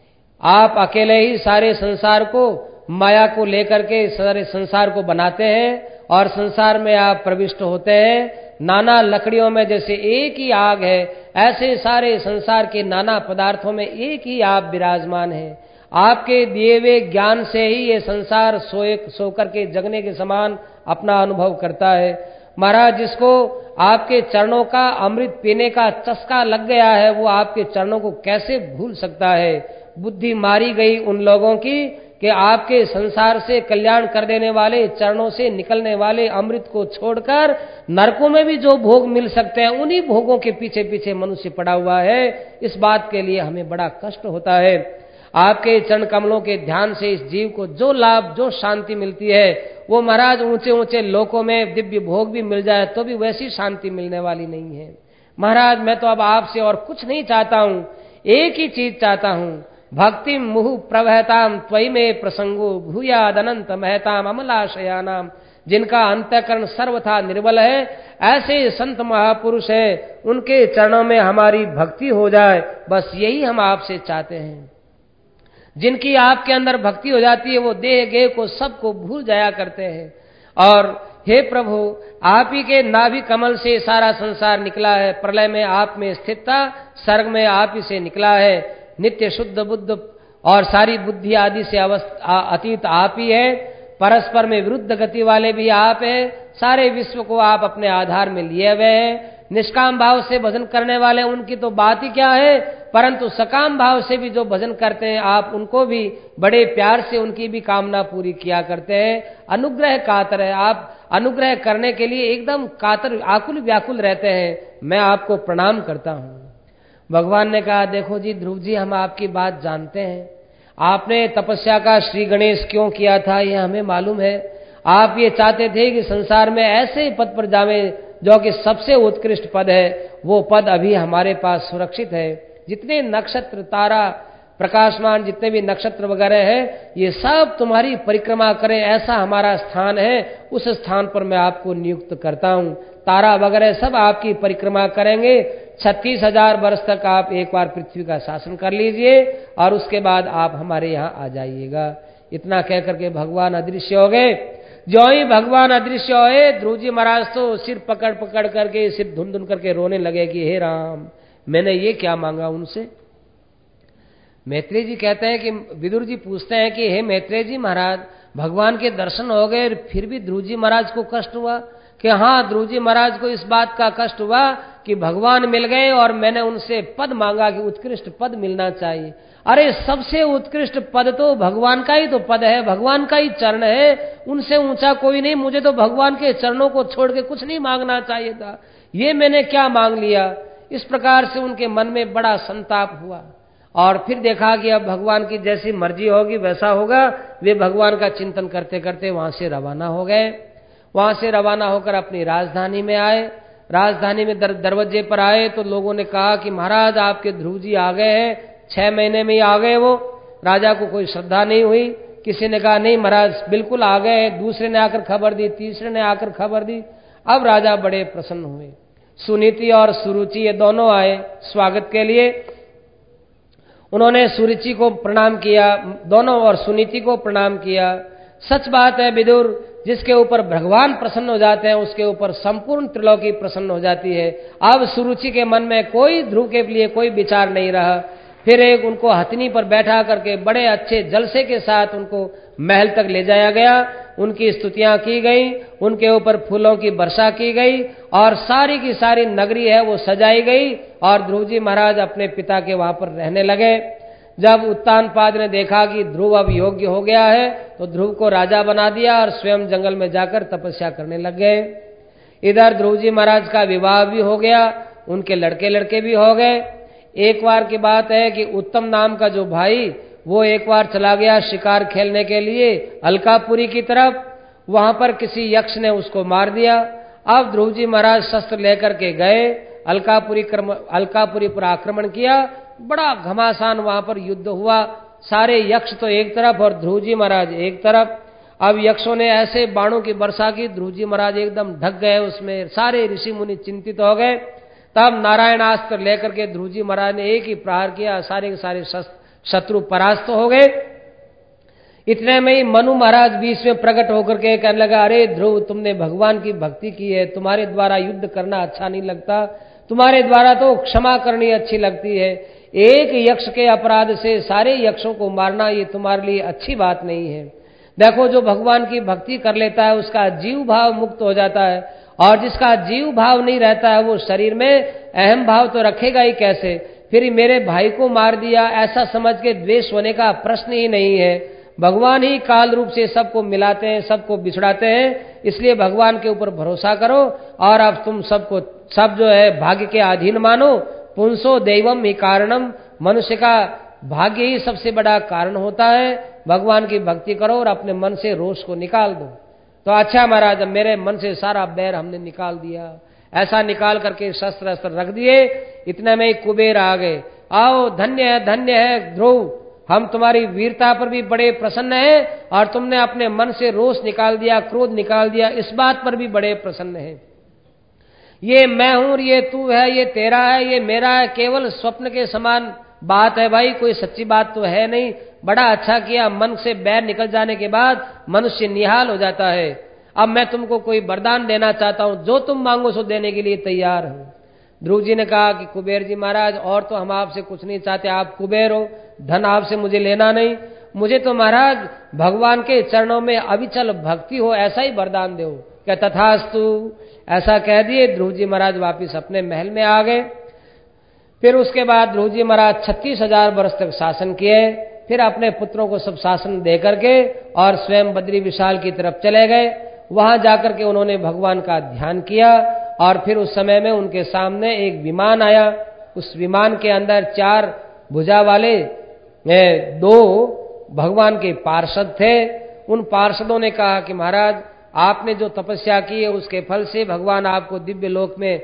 आप अकेले ही सारे संसार को, माया को लेकर के सारे संसार को बनाते हैं और संसार में आप प्रविष्ट होते हैं। नाना लकड़ियों में जैसे एक ही आग है, ऐसे सारे संसार के नाना पदार्थों में एक ही आप विराजमान हैं। आपके दिए हुए ज्ञान से ही ये संसार सोए सोकर के जगने के समान अपना अनुभव करता है। महाराज, जिसको आपके चरणों का अमृत पीने का चस्का लग गया है, वो आपके चरणों को कैसे भूल सकता है। बुद्धि मारी गई उन लोगों की कि आपके संसार से कल्याण कर देने वाले चरणों से निकलने वाले अमृत को छोड़कर नरकों में भी जो भोग मिल सकते हैं, उन्हीं भोगों के पीछे पीछे मनुष्य पड़ा हुआ है। इस बात के लिए हमें बड़ा कष्ट होता है। आपके चरण कमलों के ध्यान से इस जीव को जो लाभ, जो शांति मिलती है, वो महाराज ऊंचे ऊंचे लोकों में दिव्य भोग भी मिल जाए तो भी वैसी शांति मिलने वाली नहीं है। महाराज, मैं तो अब आपसे और कुछ नहीं चाहता हूं, एक ही चीज चाहता हूं, भक्ति मुहु प्रवहताम त्वयि में प्रसंगो भूयाद अनंत महताम अमलाशयानाम। जिनका अंतःकरण सर्वथा निर्बल है, ऐसे संत महापुरुष है, उनके चरणों में हमारी भक्ति हो जाए, बस यही हम आपसे चाहते हैं। जिनकी आपके अंदर भक्ति हो जाती है, वो देह गेह को सबको भूल जाया करते हैं। और हे प्रभु, आप ही के नाभि कमल से सारा संसार निकला है। प्रलय में आप में स्थित था, सर्ग में आप ही से निकला है। नित्य शुद्ध बुद्ध और सारी बुद्धि आदि से अवस्था अतीत आप ही है। परस्पर में विरुद्ध गति वाले भी आप हैं। सारे विश्व को आप अपने आधार में लिए हुए हैं। निष्काम भाव से भजन करने वाले उनकी तो बात ही क्या है, परंतु सकाम भाव से भी जो भजन करते हैं, आप उनको भी बड़े प्यार से उनकी भी कामना पूरी किया करते हैं। अनुग्रह कातर है, आप अनुग्रह करने के लिए एकदम कातर, आकुल व्याकुल रहते हैं। मैं आपको प्रणाम करता हूं। भगवान ने कहा, देखो जी ध्रुव जी, हम आपकी बात जानते हैं। आपने तपस्या का श्री गणेश क्यों किया था, यह हमें मालूम है। आप ये चाहते थे कि संसार में ऐसे ही पद पर जावे जो कि सबसे उत्कृष्ट पद है। वो पद अभी हमारे पास सुरक्षित है। जितने नक्षत्र, तारा, प्रकाशमान जितने भी नक्षत्र वगैरह हैं, ये सब तुम्हारी परिक्रमा करें, ऐसा हमारा स्थान है। उस स्थान पर मैं आपको नियुक्त करता हूं। तारा वगैरह सब आपकी परिक्रमा करेंगे। छत्तीस हजार वर्ष तक आप एक बार पृथ्वी का शासन कर लीजिए और उसके बाद आप हमारे यहाँ आ जाइएगा। इतना कह करके भगवान अदृश्य हो गए। जो ही भगवान अदृश्य होए, ध्रुव जी महाराज तो सिर पकड़ पकड़ करके, सिर धुन धुन करके रोने लगे कि हे राम, मैंने ये क्या मांगा उनसे। मैत्रेय जी कहते हैं कि विदुर जी पूछते हैं कि हे मैत्रेय जी महाराज, भगवान के दर्शन हो गए, फिर भी ध्रुव जी महाराज को कष्ट हुआ। कि हाँ, ध्रुव जी महाराज को इस बात का कष्ट हुआ कि भगवान मिल गए और मैंने उनसे पद मांगा कि उत्कृष्ट पद मिलना चाहिए। अरे सबसे उत्कृष्ट पद तो भगवान का ही तो पद है, भगवान का ही चरण है, उनसे ऊंचा कोई नहीं। मुझे तो भगवान के चरणों को छोड़ के कुछ नहीं मांगना चाहिए था, ये मैंने क्या मांग लिया। इस प्रकार से उनके मन में बड़ा संताप हुआ। और फिर देखा कि अब भगवान की जैसी मर्जी होगी वैसा होगा। वे भगवान का चिंतन करते करते वहां से रवाना हो गए। वहां से रवाना होकर अपनी राजधानी में आए। राजधानी में दर, दरवाजे पर आए तो लोगों ने कहा कि महाराज आपके ध्रुव जी आ गए हैं, छह महीने में ही आ गए। वो राजा को कोई श्रद्धा नहीं हुई। किसी ने कहा नहीं महाराज बिल्कुल आ गए हैं, दूसरे ने आकर खबर दी, तीसरे ने आकर खबर दी। अब राजा बड़े प्रसन्न हुए। सुनीति और सुरुचि ये दोनों आए स्वागत के लिए। उन्होंने सुरुचि को प्रणाम किया दोनों और सुनीति को प्रणाम किया। सच बात है विदुर, जिसके ऊपर भगवान प्रसन्न हो जाते हैं उसके ऊपर संपूर्ण त्रिलोकी प्रसन्न हो जाती है। अब सुरुचि के मन में कोई ध्रुव के लिए कोई विचार नहीं रहा। फिर एक उनको हथनी पर बैठा करके बड़े अच्छे जलसे के साथ उनको महल तक ले जाया गया। उनकी स्तुतियां की गई, उनके ऊपर फूलों की वर्षा की गई और सारी की सारी नगरी है वो सजाई गई और ध्रुव जी महाराज अपने पिता के वहां पर रहने लगे। जब उत्तानपाद ने देखा कि ध्रुव अब योग्य हो गया है तो ध्रुव को राजा बना दिया और स्वयं जंगल में जाकर तपस्या करने लग गए। इधर ध्रुव जी महाराज का विवाह भी हो गया, उनके लड़के लड़के भी हो गए। एक बार की बात है कि उत्तम नाम का जो भाई वो एक बार चला गया शिकार खेलने के लिए अलकापुरी की तरफ। वहां पर किसी यक्ष ने उसको मार दिया। अब ध्रुव जी महाराज शस्त्र लेकर के गए, अलकापुरी अलकापुरी पर आक्रमण किया। बड़ा घमासान वहां पर युद्ध हुआ। सारे यक्ष तो एक तरफ और ध्रुव जी महाराज एक तरफ। अब यक्षों ने ऐसे बाणों की वर्षा की, ध्रुव जी महाराज एकदम ढक गए उसमें। सारे ऋषि मुनि चिंतित हो गए। तब नारायणास्त्र लेकर के ध्रुव जी महाराज ने एक ही प्रहार किया, सारे के सारे शत्रु परास्त हो गए। इतने में ही मनु महाराज बीच में प्रकट होकर के कहने लगा, अरे ध्रुव तुमने भगवान की भक्ति की है, तुम्हारे द्वारा युद्ध करना अच्छा नहीं लगता, तुम्हारे द्वारा तो क्षमा करनी अच्छी लगती है। एक यक्ष के अपराध से सारे यक्षों को मारना ये तुम्हारे लिए अच्छी बात नहीं है। देखो जो भगवान की भक्ति कर लेता है उसका जीव भाव मुक्त हो जाता है और जिसका जीव भाव नहीं रहता है वो शरीर में अहम भाव तो रखेगा ही कैसे। फिर मेरे भाई को मार दिया ऐसा समझ के द्वेष होने का प्रश्न ही नहीं है। भगवान ही काल रूप से सबको मिलाते हैं, सबको बिछड़ाते हैं, इसलिए भगवान के ऊपर भरोसा करो और अब तुम सबको सब जो है भाग्य के अधीन मानो। पुंसो दैवम ही कारणम, मनुष्य का भाग्य ही सबसे बड़ा कारण होता है। भगवान की भक्ति करो और अपने मन से रोष को निकाल दो। तो अच्छा महाराज मेरे मन से सारा बैर हमने निकाल दिया। ऐसा निकाल करके शस्त्र अस्त्र रख दिए। इतने में ही कुबेर आ गए, आओ धन्य है धन्य है ध्रुव, हम तुम्हारी वीरता पर भी बड़े प्रसन्न हैं और तुमने अपने मन से रोष निकाल दिया, क्रोध निकाल दिया, इस बात पर भी बड़े प्रसन्न हैं। ये मैं हूं, ये तू है, ये तेरा है, ये मेरा है, केवल स्वप्न के समान बात है भाई, कोई सच्ची बात तो है नहीं। बड़ा अच्छा किया, मन से बैर निकल जाने के बाद मनुष्य निहाल हो जाता है। अब मैं तुमको कोई वरदान देना चाहता हूं, जो तुम मांगो सो देने के लिए तैयार हूं। ध्रुव जी ने कहा कि कुबेर जी महाराज और तो हम आपसे कुछ नहीं चाहते, आप कुबेर हो, धन आपसे मुझे लेना नहीं, मुझे तो महाराज भगवान के चरणों में अविचल भक्ति हो ऐसा ही वरदान दो। क्या तथास्तु, ऐसा कह दिए। ध्रुव जी महाराज वापिस अपने महल में आ गए। फिर उसके बाद ध्रुव जी महाराज छत्तीस हजार वर्ष तक शासन किए। फिर अपने पुत्रों को सब शासन दे करके और स्वयं बद्री विशाल की तरफ चले गए। वहां जाकर के उन्होंने भगवान का ध्यान किया और फिर उस समय में उनके सामने एक विमान आया। उस विमान के अंदर चार भुजा वाले दो भगवान के पार्षद थे। उन पार्षदों ने कहा कि महाराज आपने जो तपस्या की है उसके फल से भगवान आपको दिव्य लोक में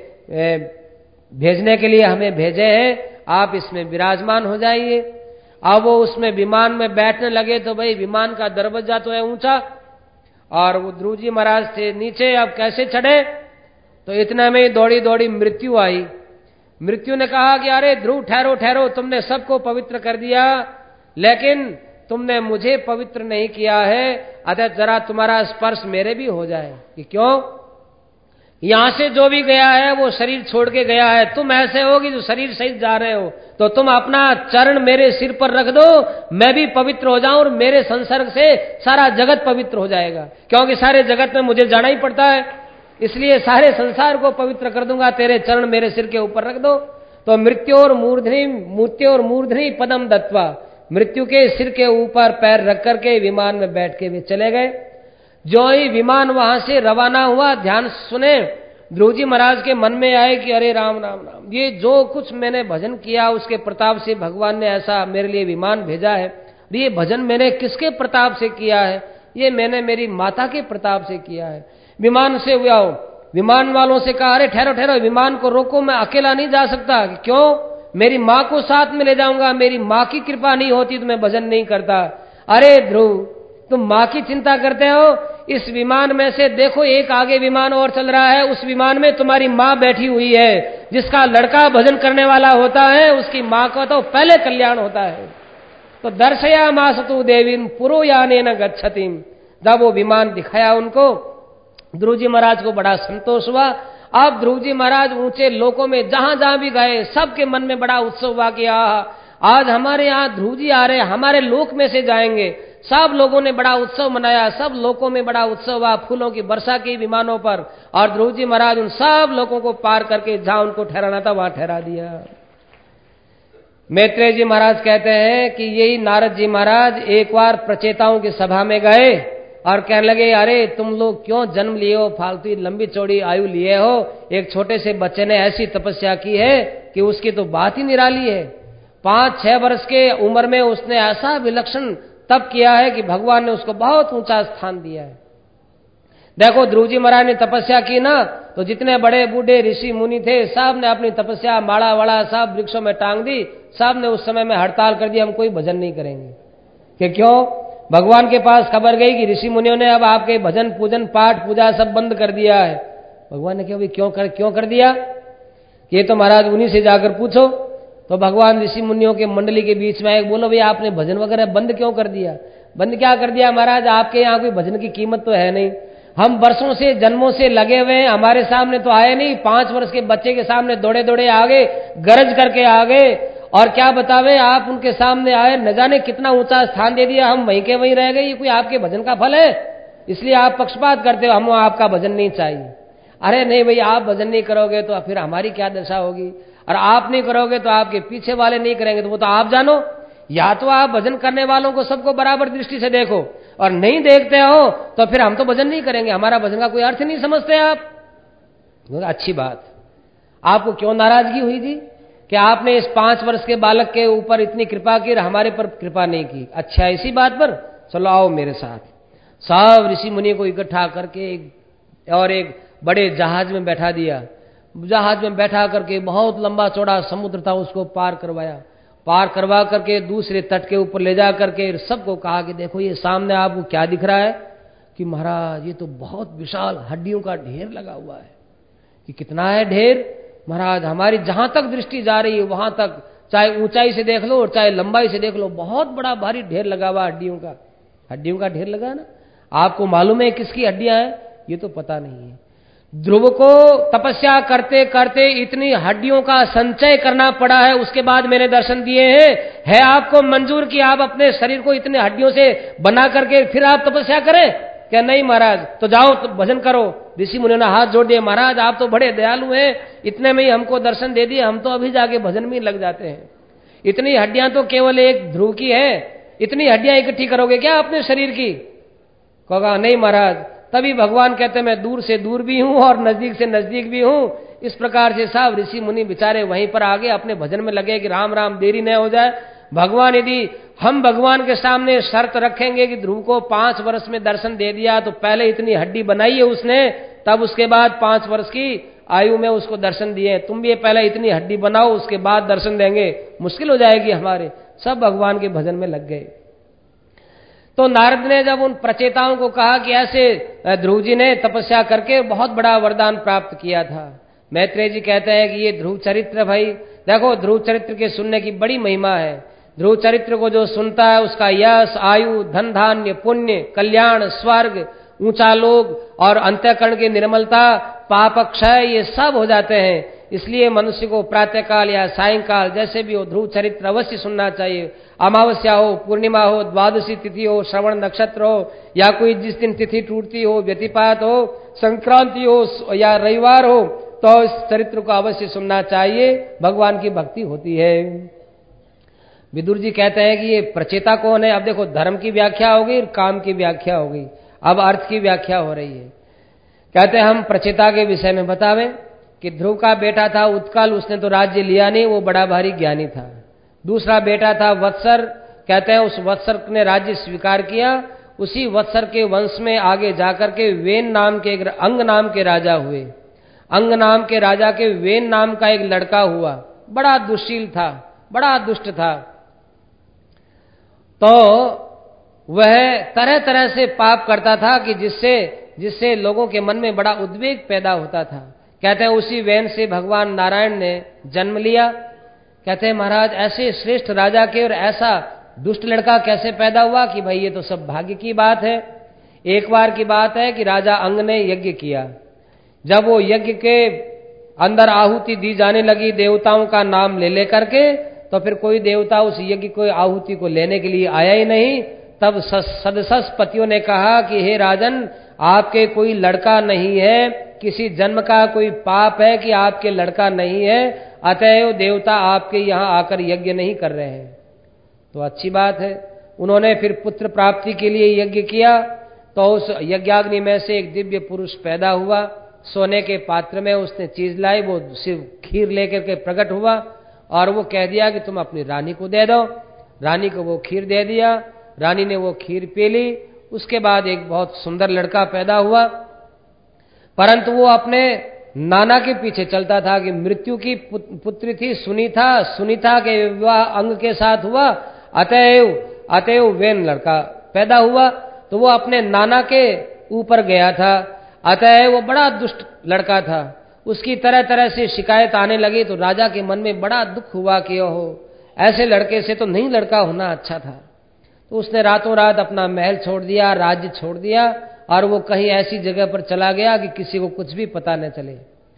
भेजने के लिए हमें भेजे हैं, आप इसमें विराजमान हो जाइए। अब वो उसमें विमान में बैठने लगे तो भाई विमान का दरवाजा तो है ऊंचा और वो ध्रुव जी महाराज थे नीचे, अब कैसे चढ़े। तो इतना में दौड़ी दौड़ी मृत्यु आई। मृत्यु ने कहा कि अरे ध्रुव ठहरो ठहरो, तुमने सबको पवित्र कर दिया लेकिन तुमने मुझे पवित्र नहीं किया है, अतः जरा तुम्हारा स्पर्श मेरे भी हो जाए। कि क्यों, यहां से जो भी गया है वो शरीर छोड़ के गया है, तुम ऐसे हो कि जो शरीर सहित जा रहे हो, तो तुम अपना चरण मेरे सिर पर रख दो, मैं भी पवित्र हो जाऊं और मेरे संसर्ग से सारा जगत पवित्र हो जाएगा। क्योंकि सारे जगत में मुझे जाना ही पड़ता है, इसलिए सारे संसार को पवित्र कर दूंगा, तेरे चरण मेरे सिर के ऊपर रख दो। तो मृत्यु और मूर्धनी मृत्यु और मूर्धनी पदम दत्वा, मृत्यु के सिर के ऊपर पैर रख करके विमान में बैठ के वे चले गए। जो ही विमान वहां से रवाना हुआ, ध्यान सुने, ध्रुव जी महाराज के मन में आए कि अरे राम राम राम, ये जो कुछ मैंने भजन किया उसके प्रताप से भगवान ने ऐसा मेरे लिए विमान भेजा है। ये भजन मैंने किसके प्रताप से किया है, ये मैंने मेरी माता के प्रताप से किया है। विमान से हुआ हो। विमान वालों से कहा, अरे ठहरो ठहरो, विमान को रोको, मैं अकेला नहीं जा सकता। क्यों? मेरी माँ को साथ में ले जाऊंगा, मेरी माँ की कृपा नहीं होती तो मैं भजन नहीं करता। अरे ध्रुव, तुम माँ की चिंता करते हो, इस विमान में से देखो एक आगे विमान और चल रहा है, उस विमान में तुम्हारी माँ बैठी हुई है। जिसका लड़का भजन करने वाला होता है उसकी माँ का तो पहले कल्याण होता है। तो दर्शया मासतु देवीम पुरोयाने न गच्छतिम। जब वो विमान दिखाया उनको, ध्रुव जी महाराज को बड़ा संतोष हुआ। अब ध्रुव जी महाराज ऊंचे लोकों में जहां जहां भी गए, सबके मन में बड़ा उत्सव हुआ कि आज हमारे यहाँ ध्रुव जी आ रहे, हमारे लोक में से जाएंगे। सब लोगों ने बड़ा उत्सव मनाया, सब लोकों में बड़ा उत्सव हुआ, फूलों की वर्षा की विमानों पर। और ध्रुव जी महाराज उन सब लोगों को पार करके जहां उनको ठहराना था वहां ठहरा दिया। मैत्रेय जी महाराज कहते हैं कि यही नारद जी महाराज एक बार प्रचेताओं की सभा में गए और कहने लगे, अरे तुम लोग क्यों जन्म लिए हो, फालतू लंबी चौड़ी आयु लिए हो। एक छोटे से बच्चे ने ऐसी तपस्या की है कि उसकी तो बात ही निराली है। पांच छह वर्ष के उम्र में उसने ऐसा विलक्षण तप किया है कि भगवान ने उसको बहुत ऊंचा स्थान दिया है। देखो ध्रुव जी महाराज ने तपस्या की ना, तो जितने बड़े बूढ़े ऋषि मुनि थे सब ने अपनी तपस्या माड़ा वाड़ा सब वृक्षों में टांग दी। सब ने उस समय में हड़ताल कर दी, हम कोई भजन नहीं करेंगे। कि क्यों? भगवान के पास खबर गई कि ऋषि मुनियों ने अब आपके भजन पूजन पाठ पूजा सब बंद कर दिया है। भगवान ने कहा, भाई क्यों कर क्यों कर दिया? ये तो महाराज उन्हीं से जाकर पूछो। तो भगवान ऋषि मुनियों के मंडली के बीच में एक बोलो, भाई आपने भजन वगैरह बंद क्यों कर दिया? बंद क्या कर दिया महाराज? आपके यहाँ कोई भजन की कीमत तो है नहीं। हम वर्षों से जन्मों से लगे हुए हैं, हमारे सामने तो आए नहीं। पांच वर्ष के बच्चे के सामने दौड़े दौड़े आ गए, गरज करके आ गए। और क्या बतावे, आप उनके सामने आए, न जाने कितना ऊंचा स्थान दे दिया, हम वहीं के वहीं रह गए। ये कोई आपके भजन का फल है? इसलिए आप पक्षपात करते हो, हम आपका भजन नहीं चाहिए। अरे नहीं भाई, आप भजन नहीं करोगे तो फिर हमारी क्या दशा होगी, और आप नहीं करोगे तो आपके पीछे वाले नहीं करेंगे, तो वो तो आप जानो। या तो आप भजन करने वालों को सबको बराबर दृष्टि से देखो, और नहीं देखते हो तो फिर हम तो भजन नहीं करेंगे, हमारा भजन का कोई अर्थ नहीं समझते आप। अच्छी बात। आपको क्यों नाराजगी हुई थी कि आपने इस पांच वर्ष के बालक के ऊपर इतनी कृपा की और हमारे पर कृपा नहीं की? अच्छा, इसी बात पर चलो आओ मेरे साथ। सब ऋषि मुनि को इकट्ठा करके एक और एक बड़े जहाज में बैठा दिया। जहाज में बैठा करके बहुत लंबा चौड़ा समुद्र था, उसको पार करवाया। पार करवा करके दूसरे तट के ऊपर ले जा करके सबको कहा कि देखो ये सामने आपको क्या दिख रहा है? कि महाराज ये तो बहुत विशाल हड्डियों का ढेर लगा हुआ है। कि कितना है ढेर? महाराज हमारी जहां तक दृष्टि जा रही है वहां तक, चाहे ऊंचाई से देख लो और चाहे लंबाई से देख लो, बहुत बड़ा भारी ढेर लगा हुआ हड्डियों का। हड्डियों का ढेर लगा ना? आपको मालूम है किसकी हड्डियां हैं? ये तो पता नहीं है। ध्रुव को तपस्या करते करते इतनी हड्डियों का संचय करना पड़ा है, उसके बाद मैंने दर्शन दिए हैं। है आपको मंजूर कि आप अपने शरीर को इतने हड्डियों से बना करके फिर आप तपस्या करें? क्या नहीं महाराज, तो जाओ तो भजन करो। ऋषि मुनियों ने हाथ जोड़ दिए, महाराज आप तो बड़े दयालु हैं, इतने में ही हमको दर्शन दे दिए, हम तो अभी जाके भजन में लग जाते हैं। इतनी हड्डियां तो केवल एक ध्रुव की है, इतनी हड्डियां इकट्ठी करोगे क्या अपने शरीर की? कहोगा नहीं महाराज। तभी भगवान कहते मैं दूर से दूर भी हूं और नजदीक से नजदीक भी हूं। इस प्रकार से सब ऋषि मुनि बेचारे वहीं पर आगे अपने भजन में लगे कि राम राम देरी न हो जाए। भगवान यदि हम भगवान के सामने शर्त रखेंगे कि ध्रुव को पांच वर्ष में दर्शन दे दिया, तो पहले इतनी हड्डी बनाई है उसने, तब उसके बाद पांच वर्ष की आयु में उसको दर्शन दिए। तुम भी पहले इतनी हड्डी बनाओ, उसके बाद दर्शन देंगे, मुश्किल हो जाएगी हमारे। सब भगवान के भजन में लग गए। तो नारद ने जब उन प्रचेताओं को कहा कि ऐसे ध्रुव जी ने तपस्या करके बहुत बड़ा वरदान प्राप्त किया था। मैत्रेय जी कहते हैं कि ये ध्रुव चरित्र, भाई देखो ध्रुव चरित्र के सुनने की बड़ी महिमा है। ध्रुव चरित्र को जो सुनता है उसका यश, आयु, धन धान्य, पुण्य, कल्याण, स्वर्ग, ऊंचा लोक और अंतःकरण की निर्मलता, पाप क्षय, ये सब हो जाते हैं। इसलिए मनुष्य को प्रातःकाल या सायंकाल जैसे भी हो ध्रुव चरित्र अवश्य सुनना चाहिए। अमावस्या हो, पूर्णिमा हो, द्वादशी तिथि हो, श्रवण नक्षत्र हो, या कोई जिस दिन तिथि टूटती हो, व्यतिपात हो, संक्रांति हो या रविवार हो, तो इस चरित्र को अवश्य सुनना चाहिए। भगवान की भक्ति होती है। विदुर जी कहते हैं कि ये प्रचेता कौन है? अब देखो धर्म की व्याख्या हो गई, काम की व्याख्या हो गई, अब अर्थ की व्याख्या हो रही है। कहते हैं हम प्रचेता के विषय में बतावें कि ध्रुव का बेटा था उत्कल, उसने तो राज्य लिया नहीं, वो बड़ा भारी ज्ञानी था। दूसरा बेटा था वत्सर, कहते हैं उस वत्सर ने राज्य स्वीकार किया, उसी वत्सर के वंश में आगे जाकर के वेन नाम के एक अंग नाम के राजा हुए। अंग नाम के राजा के वेन नाम का एक लड़का हुआ, बड़ा दुशील था, बड़ा दुष्ट था। तो वह तरह तरह से पाप करता था कि जिससे जिससे लोगों के मन में बड़ा उद्वेग पैदा होता था। कहते हैं उसी वेन से भगवान नारायण ने जन्म लिया। कहते हैं महाराज ऐसे श्रेष्ठ राजा के और ऐसा दुष्ट लड़का कैसे पैदा हुआ कि भाई ये तो सब भाग्य की बात है। एक बार की बात है कि राजा अंग ने यज्ञ किया। जब वो यज्ञ के अंदर आहुति दी जाने लगी देवताओं का नाम ले लेकर के, तो फिर कोई देवता उस यज्ञ को आहुति को लेने के लिए आया ही नहीं। तब सदसस पतियों ने कहा कि हे राजन, आपके कोई लड़का नहीं है, किसी जन्म का कोई पाप है कि आपके लड़का नहीं है, अतएव देवता आपके यहाँ आकर यज्ञ नहीं कर रहे हैं। तो अच्छी बात है। उन्होंने फिर पुत्र प्राप्ति के लिए यज्ञ किया। तो उस यज्ञाग्नि में से एक दिव्य पुरुष पैदा हुआ। सोने के पात्र में उसने चीज लाई, वो सिर्फ खीर लेकर के प्रकट हुआ और वो कह दिया कि तुम अपनी रानी को दे दो। रानी को वो खीर दे दिया। रानी ने वो खीर पी ली। उसके बाद एक बहुत सुंदर लड़का पैदा हुआ, परंतु वो अपने नाना के पीछे चलता था कि मृत्यु की पुत्री थी सुनीता, सुनीता के विवाह अंग के साथ हुआ, अतएव अतएव वेन लड़का पैदा हुआ। तो वो अपने नाना के ऊपर गया था, अतएव वो बड़ा दुष्ट लड़का था। उसकी तरह तरह से शिकायत आने लगी। तो राजा के मन में बड़ा दुख हुआ कि ओहो, ऐसे लड़के से तो नहीं लड़का होना अच्छा था। तो उसने रातों रात अपना महल छोड़ दिया, राज्य छोड़ दिया और वो कहीं ऐसी जगह पर चला गया कि किसी को कुछ भी पता न चले।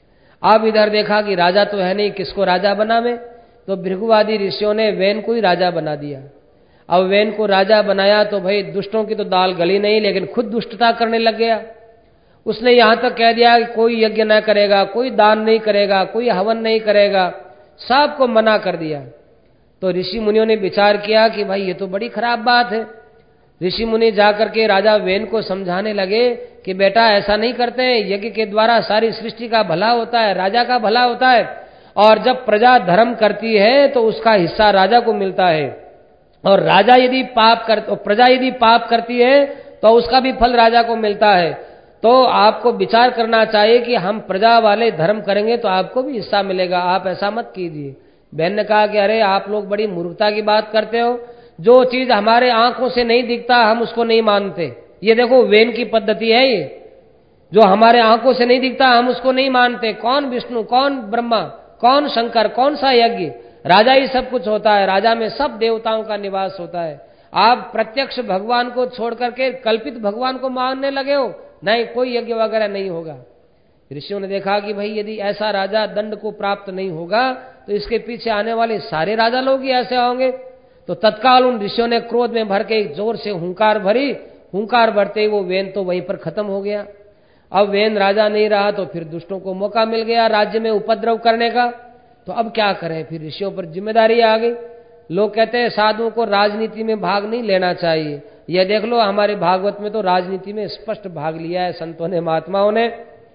अब इधर देखा कि राजा तो है नहीं, किसको राजा बनावे। तो भृगुवादी ऋषियों ने वेन को ही राजा बना दिया। अब वेन को राजा बनाया तो भाई दुष्टों की तो दाल गली नहीं, लेकिन खुद दुष्टता करने लग गया। उसने यहां तक कह दिया कि कोई यज्ञ न करेगा, कोई दान नहीं करेगा, कोई हवन नहीं करेगा, सबको मना कर दिया। तो ऋषि मुनियों ने विचार किया कि भाई ये तो बड़ी खराब बात है। ऋषि मुनि जाकर के राजा वेन को समझाने लगे कि बेटा ऐसा नहीं करते हैं, यज्ञ के द्वारा सारी सृष्टि का भला होता है, राजा का भला होता है, और जब प्रजा धर्म करती है तो उसका हिस्सा राजा को मिलता है, और राजा यदि पाप कर तो प्रजा यदि पाप करती है तो उसका भी फल राजा को मिलता है। तो आपको विचार करना चाहिए कि हम प्रजा वाले धर्म करेंगे तो आपको भी हिस्सा मिलेगा, आप ऐसा मत कीजिए। बहन ने कहा कि अरे आप लोग बड़ी मूर्खता की बात करते हो, जो चीज हमारे आंखों से नहीं दिखता हम उसको नहीं मानते। ये देखो वेन की पद्धति है, ये जो हमारे आंखों से नहीं दिखता हम उसको नहीं मानते। कौन विष्णु, कौन ब्रह्मा, कौन शंकर, कौन सा यज्ञ, राजा ही सब कुछ होता है, राजा में सब देवताओं का निवास होता है। आप प्रत्यक्ष भगवान को छोड़ करके कल्पित भगवान को मानने लगे हो, नहीं कोई यज्ञ वगैरह नहीं होगा। ऋषियों ने देखा कि भाई यदि ऐसा राजा दंड को प्राप्त नहीं होगा तो इसके पीछे आने वाले सारे राजा लोग ही ऐसे होंगे। तो तत्काल उन ऋषियों ने क्रोध में भर के जोर से हुंकार भरी। हुंकार भरते ही वो वेन तो वहीं पर खत्म हो गया। अब वेन राजा नहीं रहा तो फिर दुष्टों को मौका मिल गया राज्य में उपद्रव करने का। तो अब क्या करें, फिर ऋषियों पर जिम्मेदारी आ गई। लोग कहते हैं साधुओं को राजनीति में भाग नहीं लेना चाहिए। यह देख लो हमारे भागवत में तो राजनीति में स्पष्ट भाग लिया है संतों ने, महात्माओं ने।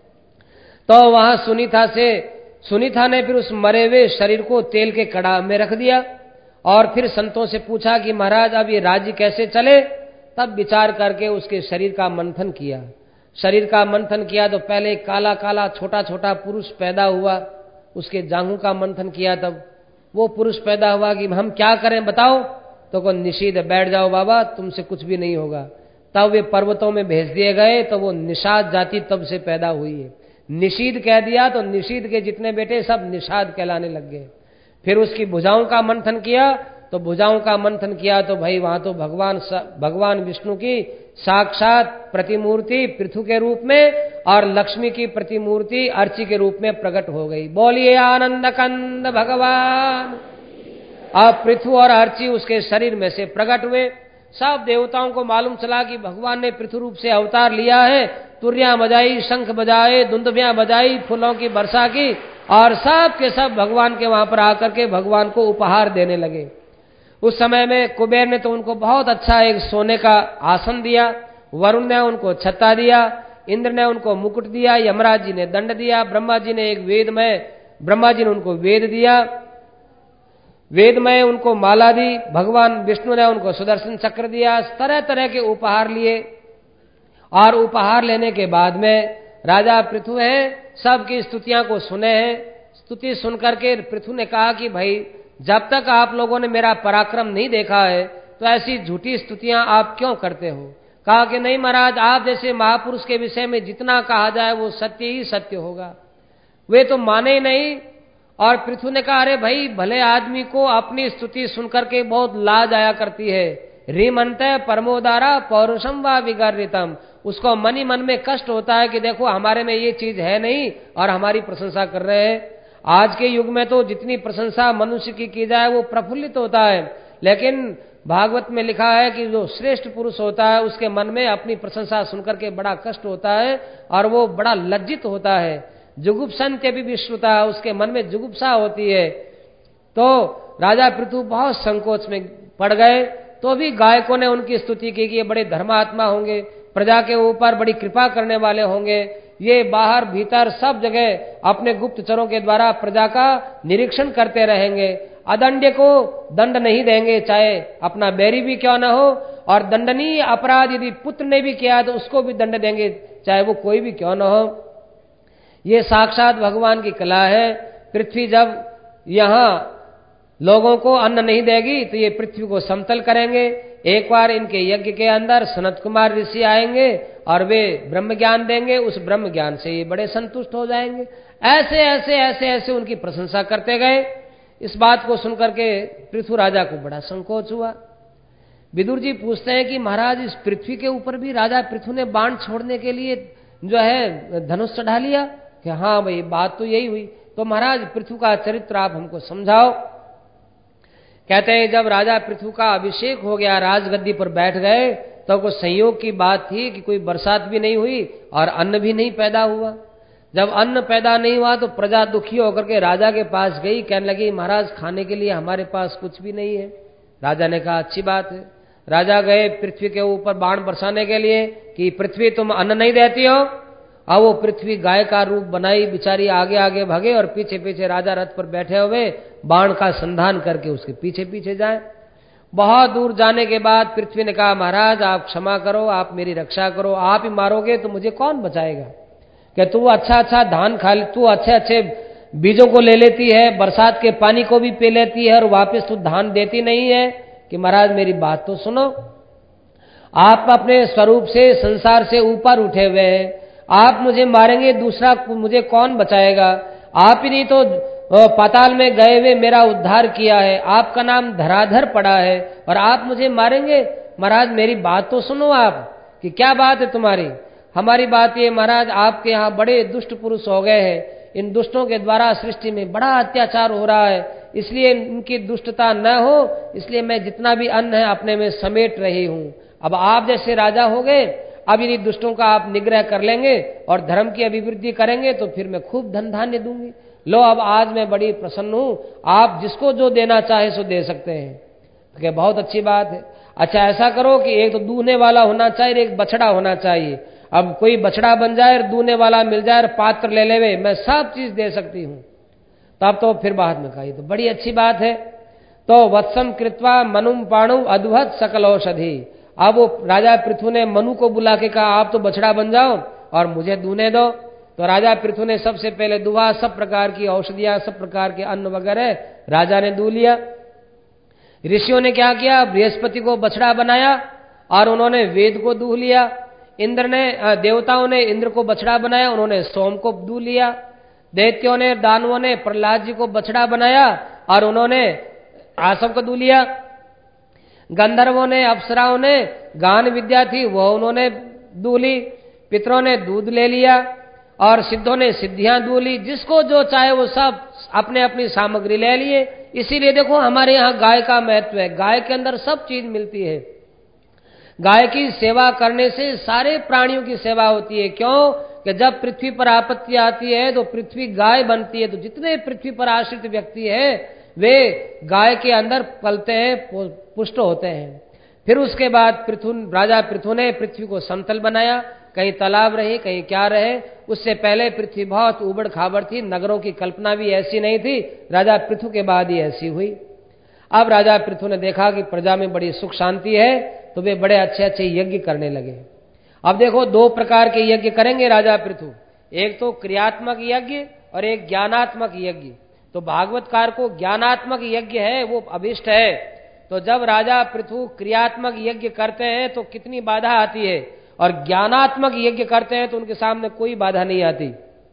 तो वहां सुनीता से सुनीता ने फिर उस मरे हुए शरीर को तेल के कड़ाह में रख दिया और फिर संतों से पूछा कि महाराज अब ये राज्य कैसे चले। तब विचार करके उसके शरीर का मंथन किया। शरीर का मंथन किया तो पहले काला काला छोटा छोटा पुरुष पैदा हुआ। उसके जांघों का मंथन किया तब वो पुरुष पैदा हुआ कि हम क्या करें बताओ। तो को निषीद, बैठ जाओ बाबा, तुमसे कुछ भी नहीं होगा। तब वे पर्वतों में भेज दिए गए। तो वो निषाद जाति तब से पैदा हुई है। निषीद कह दिया तो निषीद के जितने बेटे सब निषाद कहलाने लग गए। फिर उसकी भुजाओं का मंथन किया तो भुजाओं का मंथन किया तो भाई वहां तो भगवान भगवान विष्णु की साक्षात प्रतिमूर्ति पृथु के रूप में और लक्ष्मी की प्रतिमूर्ति अर्ची के रूप में प्रकट हो गई। बोलिए आनंद कंद भगवान। अब पृथु और अर्ची उसके शरीर में से प्रकट हुए। सब देवताओं को मालूम चला कि भगवान ने पृथु रूप से अवतार लिया है। तुरियां बजाई, शंख बजाए, दुंदुभियां बजाई, फूलों की वर्षा की और सब के सब भगवान के वहां पर आकर के भगवान को उपहार देने लगे। उस समय में कुबेर ने तो उनको बहुत अच्छा एक सोने का आसन दिया, वरुण ने उनको छत्ता दिया, इंद्र ने उनको मुकुट दिया, यमराज जी ने दंड दिया, ब्रह्मा जी ने एक वेद में ब्रह्मा जी ने उनको वेद दिया, वेद में उनको माला दी, भगवान विष्णु ने उनको सुदर्शन चक्र दिया, तरह तरह के उपहार लिए। और उपहार लेने के बाद में राजा पृथु हैं सबकी स्तुतियां को सुने हैं। स्तुति सुनकर के पृथु ने कहा कि भाई जब तक आप लोगों ने मेरा पराक्रम नहीं देखा है तो ऐसी झूठी स्तुतियां आप क्यों करते हो। कहा कि नहीं महाराज, आप जैसे महापुरुष के विषय में जितना कहा जाए वो सत्य ही सत्य होगा। वे तो माने ही नहीं। और पृथु ने कहा अरे भाई, भले आदमी को अपनी स्तुति सुनकर के बहुत लाज आया करती है। रीमंत परमोदारा पौरुषम व विगारितम, उसको मन ही मन में कष्ट होता है कि देखो हमारे में ये चीज है नहीं और हमारी प्रशंसा कर रहे हैं। आज के युग में तो जितनी प्रशंसा मनुष्य की की जाए वो प्रफुल्लित होता है, लेकिन भागवत में लिखा है कि जो श्रेष्ठ पुरुष होता है उसके मन में अपनी प्रशंसा सुनकर के बड़ा कष्ट होता है और वो बड़ा लज्जित होता है। जुगुप्सन्त्य भी विश्रुता, उसके मन में जुगुप्सा होती है। तो राजा पृथु बहुत संकोच में पड़ गए। तो भी गायकों ने उनकी स्तुति की कि ये बड़े धर्मात्मा होंगे, प्रजा के ऊपर बड़ी कृपा करने वाले होंगे, ये बाहर भीतर सब जगह अपने गुप्तचरों के द्वारा प्रजा का निरीक्षण करते रहेंगे, अदंड्य को दंड नहीं देंगे, चाहे अपना बैरी भी क्यों न हो, और दंडनीय अपराध यदि पुत्र ने भी किया तो उसको भी दंड देंगे, चाहे वो कोई भी क्यों न हो। ये साक्षात भगवान की कला है। पृथ्वी जब यहां लोगों को अन्न नहीं देगी तो ये पृथ्वी को समतल करेंगे। एक बार इनके यज्ञ के अंदर सनत कुमार ऋषि आएंगे और वे ब्रह्म ज्ञान देंगे, उस ब्रह्म ज्ञान से ये बड़े संतुष्ट हो जाएंगे। ऐसे ऐसे ऐसे ऐसे उनकी प्रशंसा करते गए। इस बात को सुनकर के पृथु राजा को बड़ा संकोच हुआ। विदुर जी पूछते हैं कि महाराज, इस पृथ्वी के ऊपर भी राजा पृथु ने बाण छोड़ने के लिए जो है धनुष चढ़ा लिया? कि हाँ भाई, बात तो यही हुई। तो महाराज पृथु का चरित्र आप हमको समझाओ। कहते हैं जब राजा पृथु का अभिषेक हो गया, राजगद्दी पर बैठ गए, तो कुछ संयोग की बात थी कि कोई बरसात भी नहीं हुई और अन्न भी नहीं पैदा हुआ। जब अन्न पैदा नहीं हुआ तो प्रजा दुखी होकर के राजा के पास गई, कहने लगी महाराज खाने के लिए हमारे पास कुछ भी नहीं है। राजा ने कहा अच्छी बात है। राजा गए पृथ्वी के ऊपर बाण बरसाने के लिए कि पृथ्वी तुम अन्न नहीं देती हो। अब वो पृथ्वी गाय का रूप बनाई, बिचारी आगे आगे भागे और पीछे पीछे राजा रथ पर बैठे हुए बाण का संधान करके उसके पीछे पीछे जाए। बहुत दूर जाने के बाद पृथ्वी ने कहा महाराज आप क्षमा करो, आप मेरी रक्षा करो, आप ही मारोगे तो मुझे कौन बचाएगा। कि तू अच्छा अच्छा धान खा ले, तू अच्छे अच्छे बीजों को ले लेती है, बरसात के पानी को भी पी लेती है और वापस तू धान देती नहीं है। कि महाराज मेरी बात तो सुनो, आप अपने स्वरूप से संसार से ऊपर उठे हुए हैं, आप मुझे मारेंगे, दूसरा मुझे कौन बचाएगा। आप ही नहीं तो पाताल में गए हुए मेरा उद्धार किया है, आपका नाम धराधर पड़ा है और आप मुझे मारेंगे। महाराज मेरी बात तो सुनो आप, कि क्या बात है तुम्हारी। हमारी बात ये महाराज, आपके यहाँ बड़े दुष्ट पुरुष हो गए हैं, इन दुष्टों के द्वारा सृष्टि में बड़ा अत्याचार हो रहा है, इसलिए इनकी दुष्टता न हो, इसलिए मैं जितना भी अन्न है अपने में समेट रही हूँ। अब आप जैसे राजा हो गए, अब यदि दुष्टों का आप निग्रह कर लेंगे और धर्म की अभिवृद्धि करेंगे तो फिर मैं खूब धन धान्य दूंगी। लो अब आज मैं बड़ी प्रसन्न हूं, आप जिसको जो देना चाहे सो दे सकते हैं। तो बहुत अच्छी बात है। अच्छा ऐसा करो कि एक तो दूहने वाला होना चाहिए, एक बछड़ा होना चाहिए। अब कोई बछड़ा बन जाए और दूहने वाला मिल जाए और पात्र ले लेवे, मैं सब चीज दे सकती हूँ। तब तो फिर बाद में कही तो बड़ी अच्छी बात है। तो वत्सम कृत्वा मनुम पाणु अद्भुत सकल औषधि। अब वो राजा पृथु ने मनु को बुला के कहा आप तो बछड़ा बन जाओ और मुझे दूने दो। तो राजा पृथु ने सबसे पहले दुआ, सब प्रकार की औषधियां, सब प्रकार के अन्न वगैरह राजा ने दू लिया। ऋषियों ने क्या किया, बृहस्पति को बछड़ा बनाया और उन्होंने वेद को दूह लिया। इंद्र ने, देवताओं ने इंद्र को बछड़ा बनाया, उन्होंने सोम को दू लिया। दैत्यों ने, दानवों ने प्रहलाद जी को बछड़ा बनाया और उन्होंने आसव को दू लिया। गंधर्वों ने, अप्सराओं ने गान विद्या थी वो उन्होंने दू ली। पितरों ने दूध ले लिया और सिद्धों ने सिद्धियां दू ली। जिसको जो चाहे वो सब अपने अपनी सामग्री ले लिए। इसीलिए देखो हमारे यहाँ गाय का महत्व है, गाय के अंदर सब चीज मिलती है। गाय की सेवा करने से सारे प्राणियों की सेवा होती है। क्यों कि जब पृथ्वी पर आपत्ति आती है तो पृथ्वी गाय बनती है। तो जितने पृथ्वी पर आश्रित व्यक्ति है वे गाय के अंदर पलते हैं, पुष्ट होते हैं। फिर उसके बाद पृथु राजा पृथु ने पृथ्वी को समतल बनाया। कहीं तालाब रहे, कहीं क्या रहे। उससे पहले पृथ्वी बहुत उबड़ खाबड़ थी, नगरों की कल्पना भी ऐसी नहीं थी। राजा पृथु के बाद ही ऐसी हुई। अब राजा पृथु ने देखा कि प्रजा में बड़ी सुख शांति है, तो वे बड़े अच्छे अच्छे यज्ञ करने लगे। अब देखो दो प्रकार के यज्ञ करेंगे राजा पृथु, एक तो क्रियात्मक यज्ञ और एक ज्ञानात्मक यज्ञ। तो भागवतकार को ज्ञानात्मक यज्ञ है वो अभिष्ट है। तो जब राजा पृथु क्रियात्मक यज्ञ करते हैं तो कितनी बाधा आती है, और ज्ञानात्मक यज्ञ करते हैं तो उनके सामने कोई बाधा नहीं आती।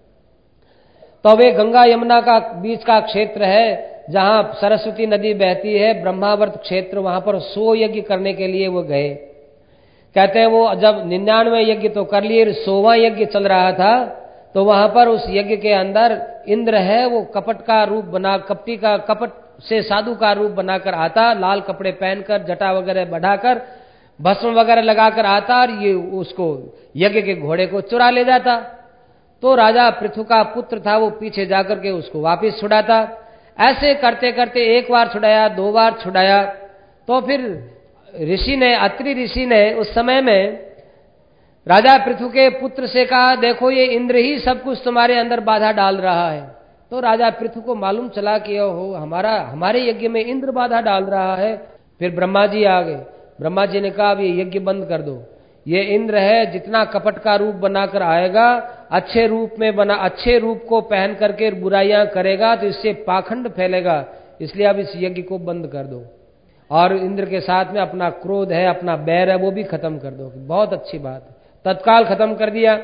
तो वे गंगा यमुना का बीच का क्षेत्र है जहां सरस्वती नदी बहती है, ब्रह्मावर्त क्षेत्र, वहां पर सौ यज्ञ करने के लिए वो गए। कहते हैं वो जब निन्यानवे यज्ञ तो कर लिए, सौवां यज्ञ चल रहा था, तो वहां पर उस यज्ञ के अंदर इंद्र है वो कपट का रूप बना, कपटी का कपट से साधु का रूप बनाकर आता, लाल कपड़े पहनकर, जटा वगैरह बढ़ाकर, भस्म वगैरह लगाकर आता, और ये उसको यज्ञ के घोड़े को चुरा ले जाता। तो राजा पृथु का पुत्र था वो पीछे जाकर के उसको वापस छुड़ाता। ऐसे करते करते एक बार छुड़ाया, दो बार छुड़ाया, तो फिर ऋषि ने, अत्रि ऋषि ने उस समय में राजा पृथु के पुत्र से कहा, देखो ये इंद्र ही सब कुछ तुम्हारे अंदर बाधा डाल रहा है। तो राजा पृथु को मालूम चला कि हो हमारा हमारे यज्ञ में इंद्र बाधा डाल रहा है। फिर ब्रह्मा जी आ गए। ब्रह्मा जी ने कहा अब ये यज्ञ बंद कर दो, ये इंद्र है जितना कपट का रूप बनाकर आएगा, अच्छे रूप में बना, अच्छे रूप को पहन करके बुराइयां करेगा तो इससे पाखंड फैलेगा, इसलिए अब इस यज्ञ को बंद कर दो, और इंद्र के साथ में अपना क्रोध है, अपना बैर है, वो भी खत्म कर दो। बहुत अच्छी बात है, तत्काल खत्म कर दिया।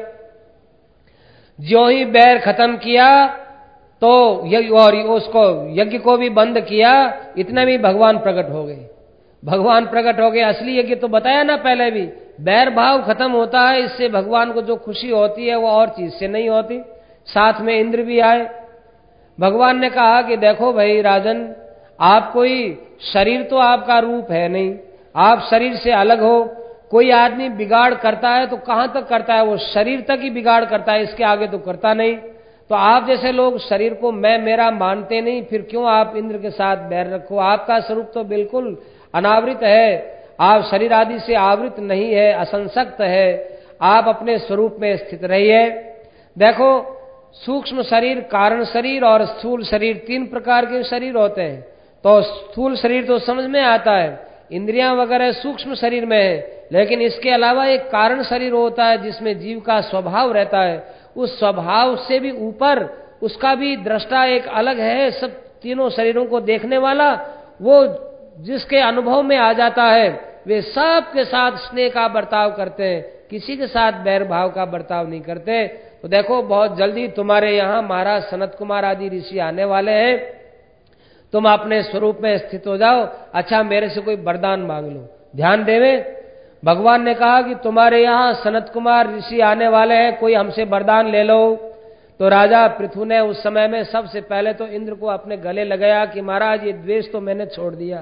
जो ही बैर खत्म किया तो और उसको यज्ञ को भी बंद किया, इतने में भगवान प्रकट हो गए। भगवान प्रकट हो गए। असली यज्ञ तो बताया ना पहले भी, बैर भाव खत्म होता है, इससे भगवान को जो खुशी होती है वो और चीज से नहीं होती। साथ में इंद्र भी आए। भगवान ने कहा कि देखो भाई राजन, आप कोई शरीर तो आपका रूप है नहीं, आप शरीर से अलग हो। कोई आदमी बिगाड़ करता है तो कहां तक करता है, वो शरीर तक ही बिगाड़ करता है, इसके आगे तो करता नहीं। तो आप जैसे लोग शरीर को मैं मेरा मानते नहीं, फिर क्यों आप इंद्र के साथ बैर रखो। आपका स्वरूप तो बिल्कुल अनावृत है, आप शरीर आदि से आवृत नहीं है, असंसक्त है, आप अपने स्वरूप में स्थित रहिए। देखो सूक्ष्म शरीर, कारण शरीर और स्थूल शरीर, तीन प्रकार के शरीर होते हैं। तो स्थूल शरीर तो समझ में आता है, इंद्रियां वगैरह सूक्ष्म शरीर में है, लेकिन इसके अलावा एक कारण शरीर होता है जिसमें जीव का स्वभाव रहता है। उस स्वभाव से भी ऊपर उसका भी दृष्टा एक अलग है, सब तीनों शरीरों को देखने वाला, वो जिसके अनुभव में आ जाता है, वे सब के साथ स्नेह का बर्ताव करते हैं, किसी के साथ बैर भाव का बर्ताव नहीं करते। तो देखो बहुत जल्दी तुम्हारे यहाँ महाराज सनत कुमार आदि ऋषि आने वाले हैं, तुम अपने स्वरूप में स्थित हो जाओ। अच्छा मेरे से कोई वरदान मांग लो। ध्यान देवे, भगवान ने कहा कि तुम्हारे यहाँ सनत कुमार ऋषि आने वाले हैं, कोई हमसे वरदान ले लो। तो राजा पृथु ने उस समय में सबसे पहले तो इंद्र को अपने गले लगाया कि महाराज ये द्वेष तो मैंने छोड़ दिया,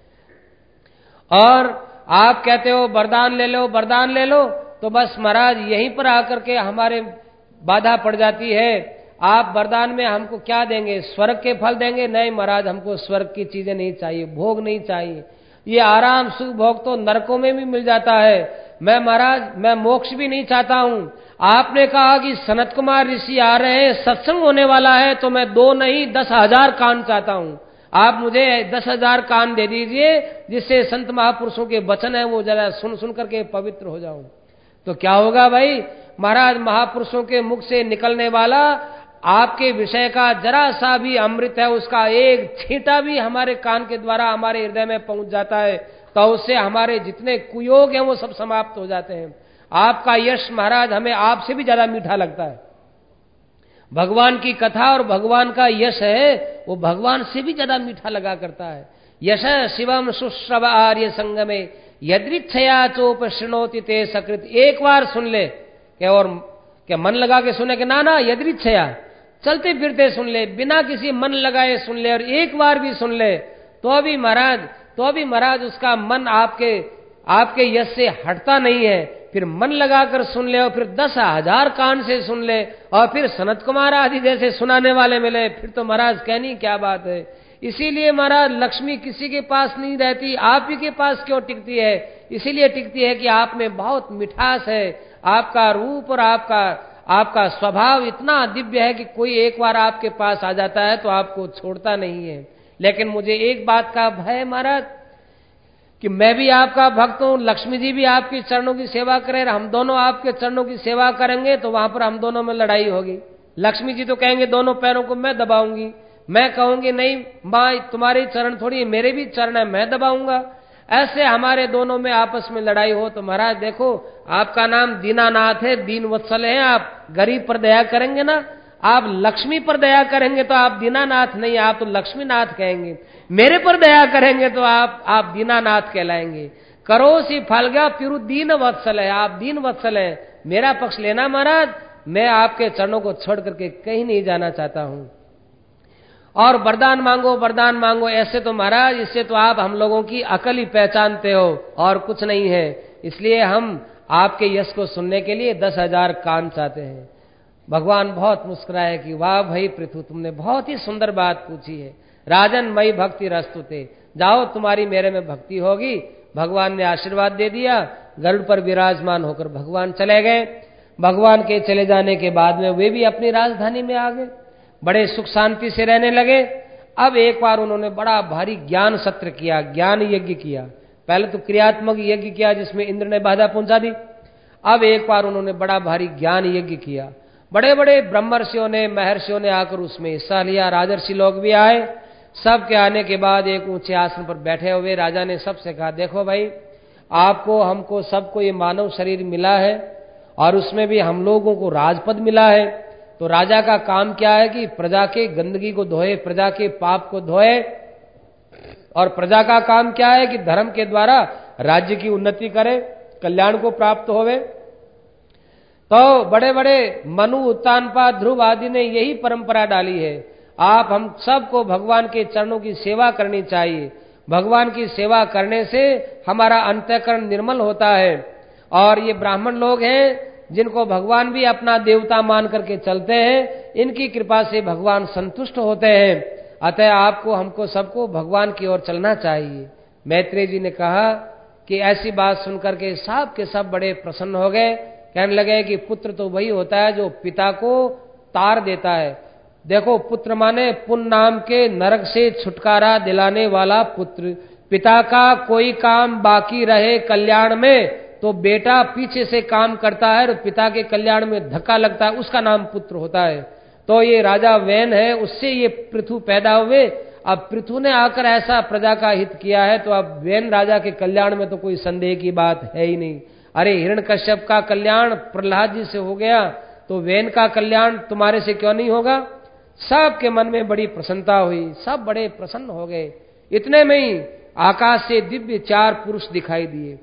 और आप कहते हो वरदान ले लो वरदान ले लो, तो बस महाराज यहीं पर आकर के हमारे बाधा पड़ जाती है। आप वरदान में हमको क्या देंगे, स्वर्ग के फल देंगे? नहीं महाराज, हमको स्वर्ग की चीजें नहीं चाहिए, भोग नहीं चाहिए, ये आराम सुख भोग तो नरकों में भी मिल जाता है। मैं महाराज मैं मोक्ष भी नहीं चाहता हूं। आपने कहा कि सनत कुमार ऋषि आ रहे हैं, सत्संग होने वाला है, तो मैं दो नहीं दस हजार कान चाहता हूं। आप मुझे दस हजार कान दे दीजिए, जिससे संत महापुरुषों के वचन है वो जरा सुन सुन करके पवित्र हो जाऊं। तो क्या होगा भाई, महाराज महापुरुषों के मुख से निकलने वाला आपके विषय का जरा सा भी अमृत है, उसका एक छींटा भी हमारे कान के द्वारा हमारे हृदय में पहुंच जाता है, तो उससे हमारे जितने कुयोग हैं वो सब समाप्त हो जाते हैं। आपका यश महाराज हमें आपसे भी ज्यादा मीठा लगता है। भगवान की कथा और भगवान का यश है वो भगवान से भी ज्यादा मीठा लगा करता है। यश शिवम सुश्रव आर्य संगमे यदृच्छया चोपशृणोति ते सकृत। एक बार सुन ले क्या, और क्या मन लगा के सुने कि ना ना, यदृच्छया चलते फिरते सुन ले, बिना किसी मन लगाए सुन ले, और एक बार भी सुन ले तो भी महाराज तो भी महाराज उसका मन आपके आपके यश से हटता नहीं है। फिर मन लगाकर सुन ले और फिर दस हजार कान से सुन ले और फिर सनत कुमार आदि जैसे सुनाने वाले मिले, फिर तो महाराज कहनी क्या बात है। इसीलिए महाराज लक्ष्मी किसी के पास नहीं रहती, आप ही के पास क्यों टिकती है? इसीलिए टिकती है कि आप में बहुत मिठास है, आपका रूप और आपका आपका स्वभाव इतना दिव्य है कि कोई एक बार आपके पास आ जाता है तो आपको छोड़ता नहीं है। लेकिन मुझे एक बात का भय महाराज कि मैं भी आपका भक्त हूं, लक्ष्मी जी भी आपके चरणों की सेवा करें, हम दोनों आपके चरणों की सेवा करेंगे तो वहां पर हम दोनों में लड़ाई होगी। लक्ष्मी जी तो कहेंगे दोनों पैरों को मैं दबाऊंगी, मैं कहूंगी नहीं मां तुम्हारे चरण थोड़ी मेरे भी चरण है, मैं दबाऊंगा। ऐसे हमारे दोनों में आपस में लड़ाई हो तो महाराज देखो आपका नाम दीनानाथ है, दीन वत्सल है, आप गरीब पर दया करेंगे ना, आप लक्ष्मी पर दया करेंगे तो आप दीनानाथ नहीं, आप तो लक्ष्मीनाथ कहेंगे। मेरे पर दया करेंगे तो आप आप दीनानाथ कहलाएंगे। करो सी फल गया फिर दीन वत्सल है, आप दीन वत्सल है, मेरा पक्ष लेना महाराज, मैं आपके चरणों को छोड़ करके कहीं नहीं जाना चाहता हूं। और वरदान मांगो वरदान मांगो, ऐसे तो महाराज इससे तो आप हम लोगों की अकल ही पहचानते हो और कुछ नहीं है। इसलिए हम आपके यश को सुनने के लिए दस हजार कान चाहते हैं। भगवान बहुत मुस्कुराए कि वाह भाई पृथु, तुमने बहुत ही सुंदर बात पूछी है। राजन मई भक्ति रस्तुते, जाओ तुम्हारी मेरे में भक्ति होगी। भगवान ने आशीर्वाद दे दिया, गरुड़ पर विराजमान होकर भगवान चले गए। भगवान के चले जाने के बाद में वे भी अपनी राजधानी में आ गए, बड़े सुख शांति से रहने लगे। अब एक बार उन्होंने बड़ा भारी ज्ञान सत्र किया, ज्ञान यज्ञ किया। पहले तो क्रियात्मक यज्ञ किया जिसमें इंद्र ने बाधा पहुंचा दी। अब एक बार उन्होंने बड़ा भारी ज्ञान यज्ञ किया, बड़े बड़े ब्रह्मर्षियों ने महर्षियों ने आकर उसमें हिस्सा लिया, राजर्षि लोग भी आए। सबके आने के बाद एक ऊंचे आसन पर बैठे हुए राजा ने सबसे कहा देखो भाई आपको हमको सबको ये मानव शरीर मिला है और उसमें भी हम लोगों को राजपद मिला है, तो राजा का काम क्या है कि प्रजा के गंदगी को धोए, प्रजा के पाप को धोए, और प्रजा का काम क्या है कि धर्म के द्वारा राज्य की उन्नति करे, कल्याण को प्राप्त होवे। तो बड़े बड़े मनु उत्तानपाद ध्रुव आदि ने यही परंपरा डाली है। आप हम सबको भगवान के चरणों की सेवा करनी चाहिए। भगवान की सेवा करने से हमारा अंतःकरण निर्मल होता है। और ये ब्राह्मण लोग हैं जिनको भगवान भी अपना देवता मान करके चलते हैं, इनकी कृपा से भगवान संतुष्ट होते हैं। अतः आपको हमको सबको भगवान की ओर चलना चाहिए। मैत्रेय जी ने कहा कि ऐसी बात सुनकर के सब के सब बड़े प्रसन्न हो गए। कहने लगे कि पुत्र तो वही होता है जो पिता को तार देता है। देखो पुत्र माने पुण्य नाम के नरक से छुटकारा दिलाने वाला पुत्र। पिता का कोई काम बाकी रहे कल्याण में तो बेटा पीछे से काम करता है और पिता के कल्याण में धक्का लगता है, उसका नाम पुत्र होता है। तो ये राजा वैन है, उससे ये पृथु पैदा हुए। अब पृथु ने आकर ऐसा प्रजा का हित किया है तो अब वैन राजा के कल्याण में तो कोई संदेह की बात है ही नहीं। अरे हिरण्यकश्यप का कल्याण प्रहलाद जी से हो गया तो वैन का कल्याण तुम्हारे से क्यों नहीं होगा। सबके मन में बड़ी प्रसन्नता हुई, सब बड़े प्रसन्न हो गए। इतने में ही आकाश से दिव्य चार पुरुष दिखाई दिए,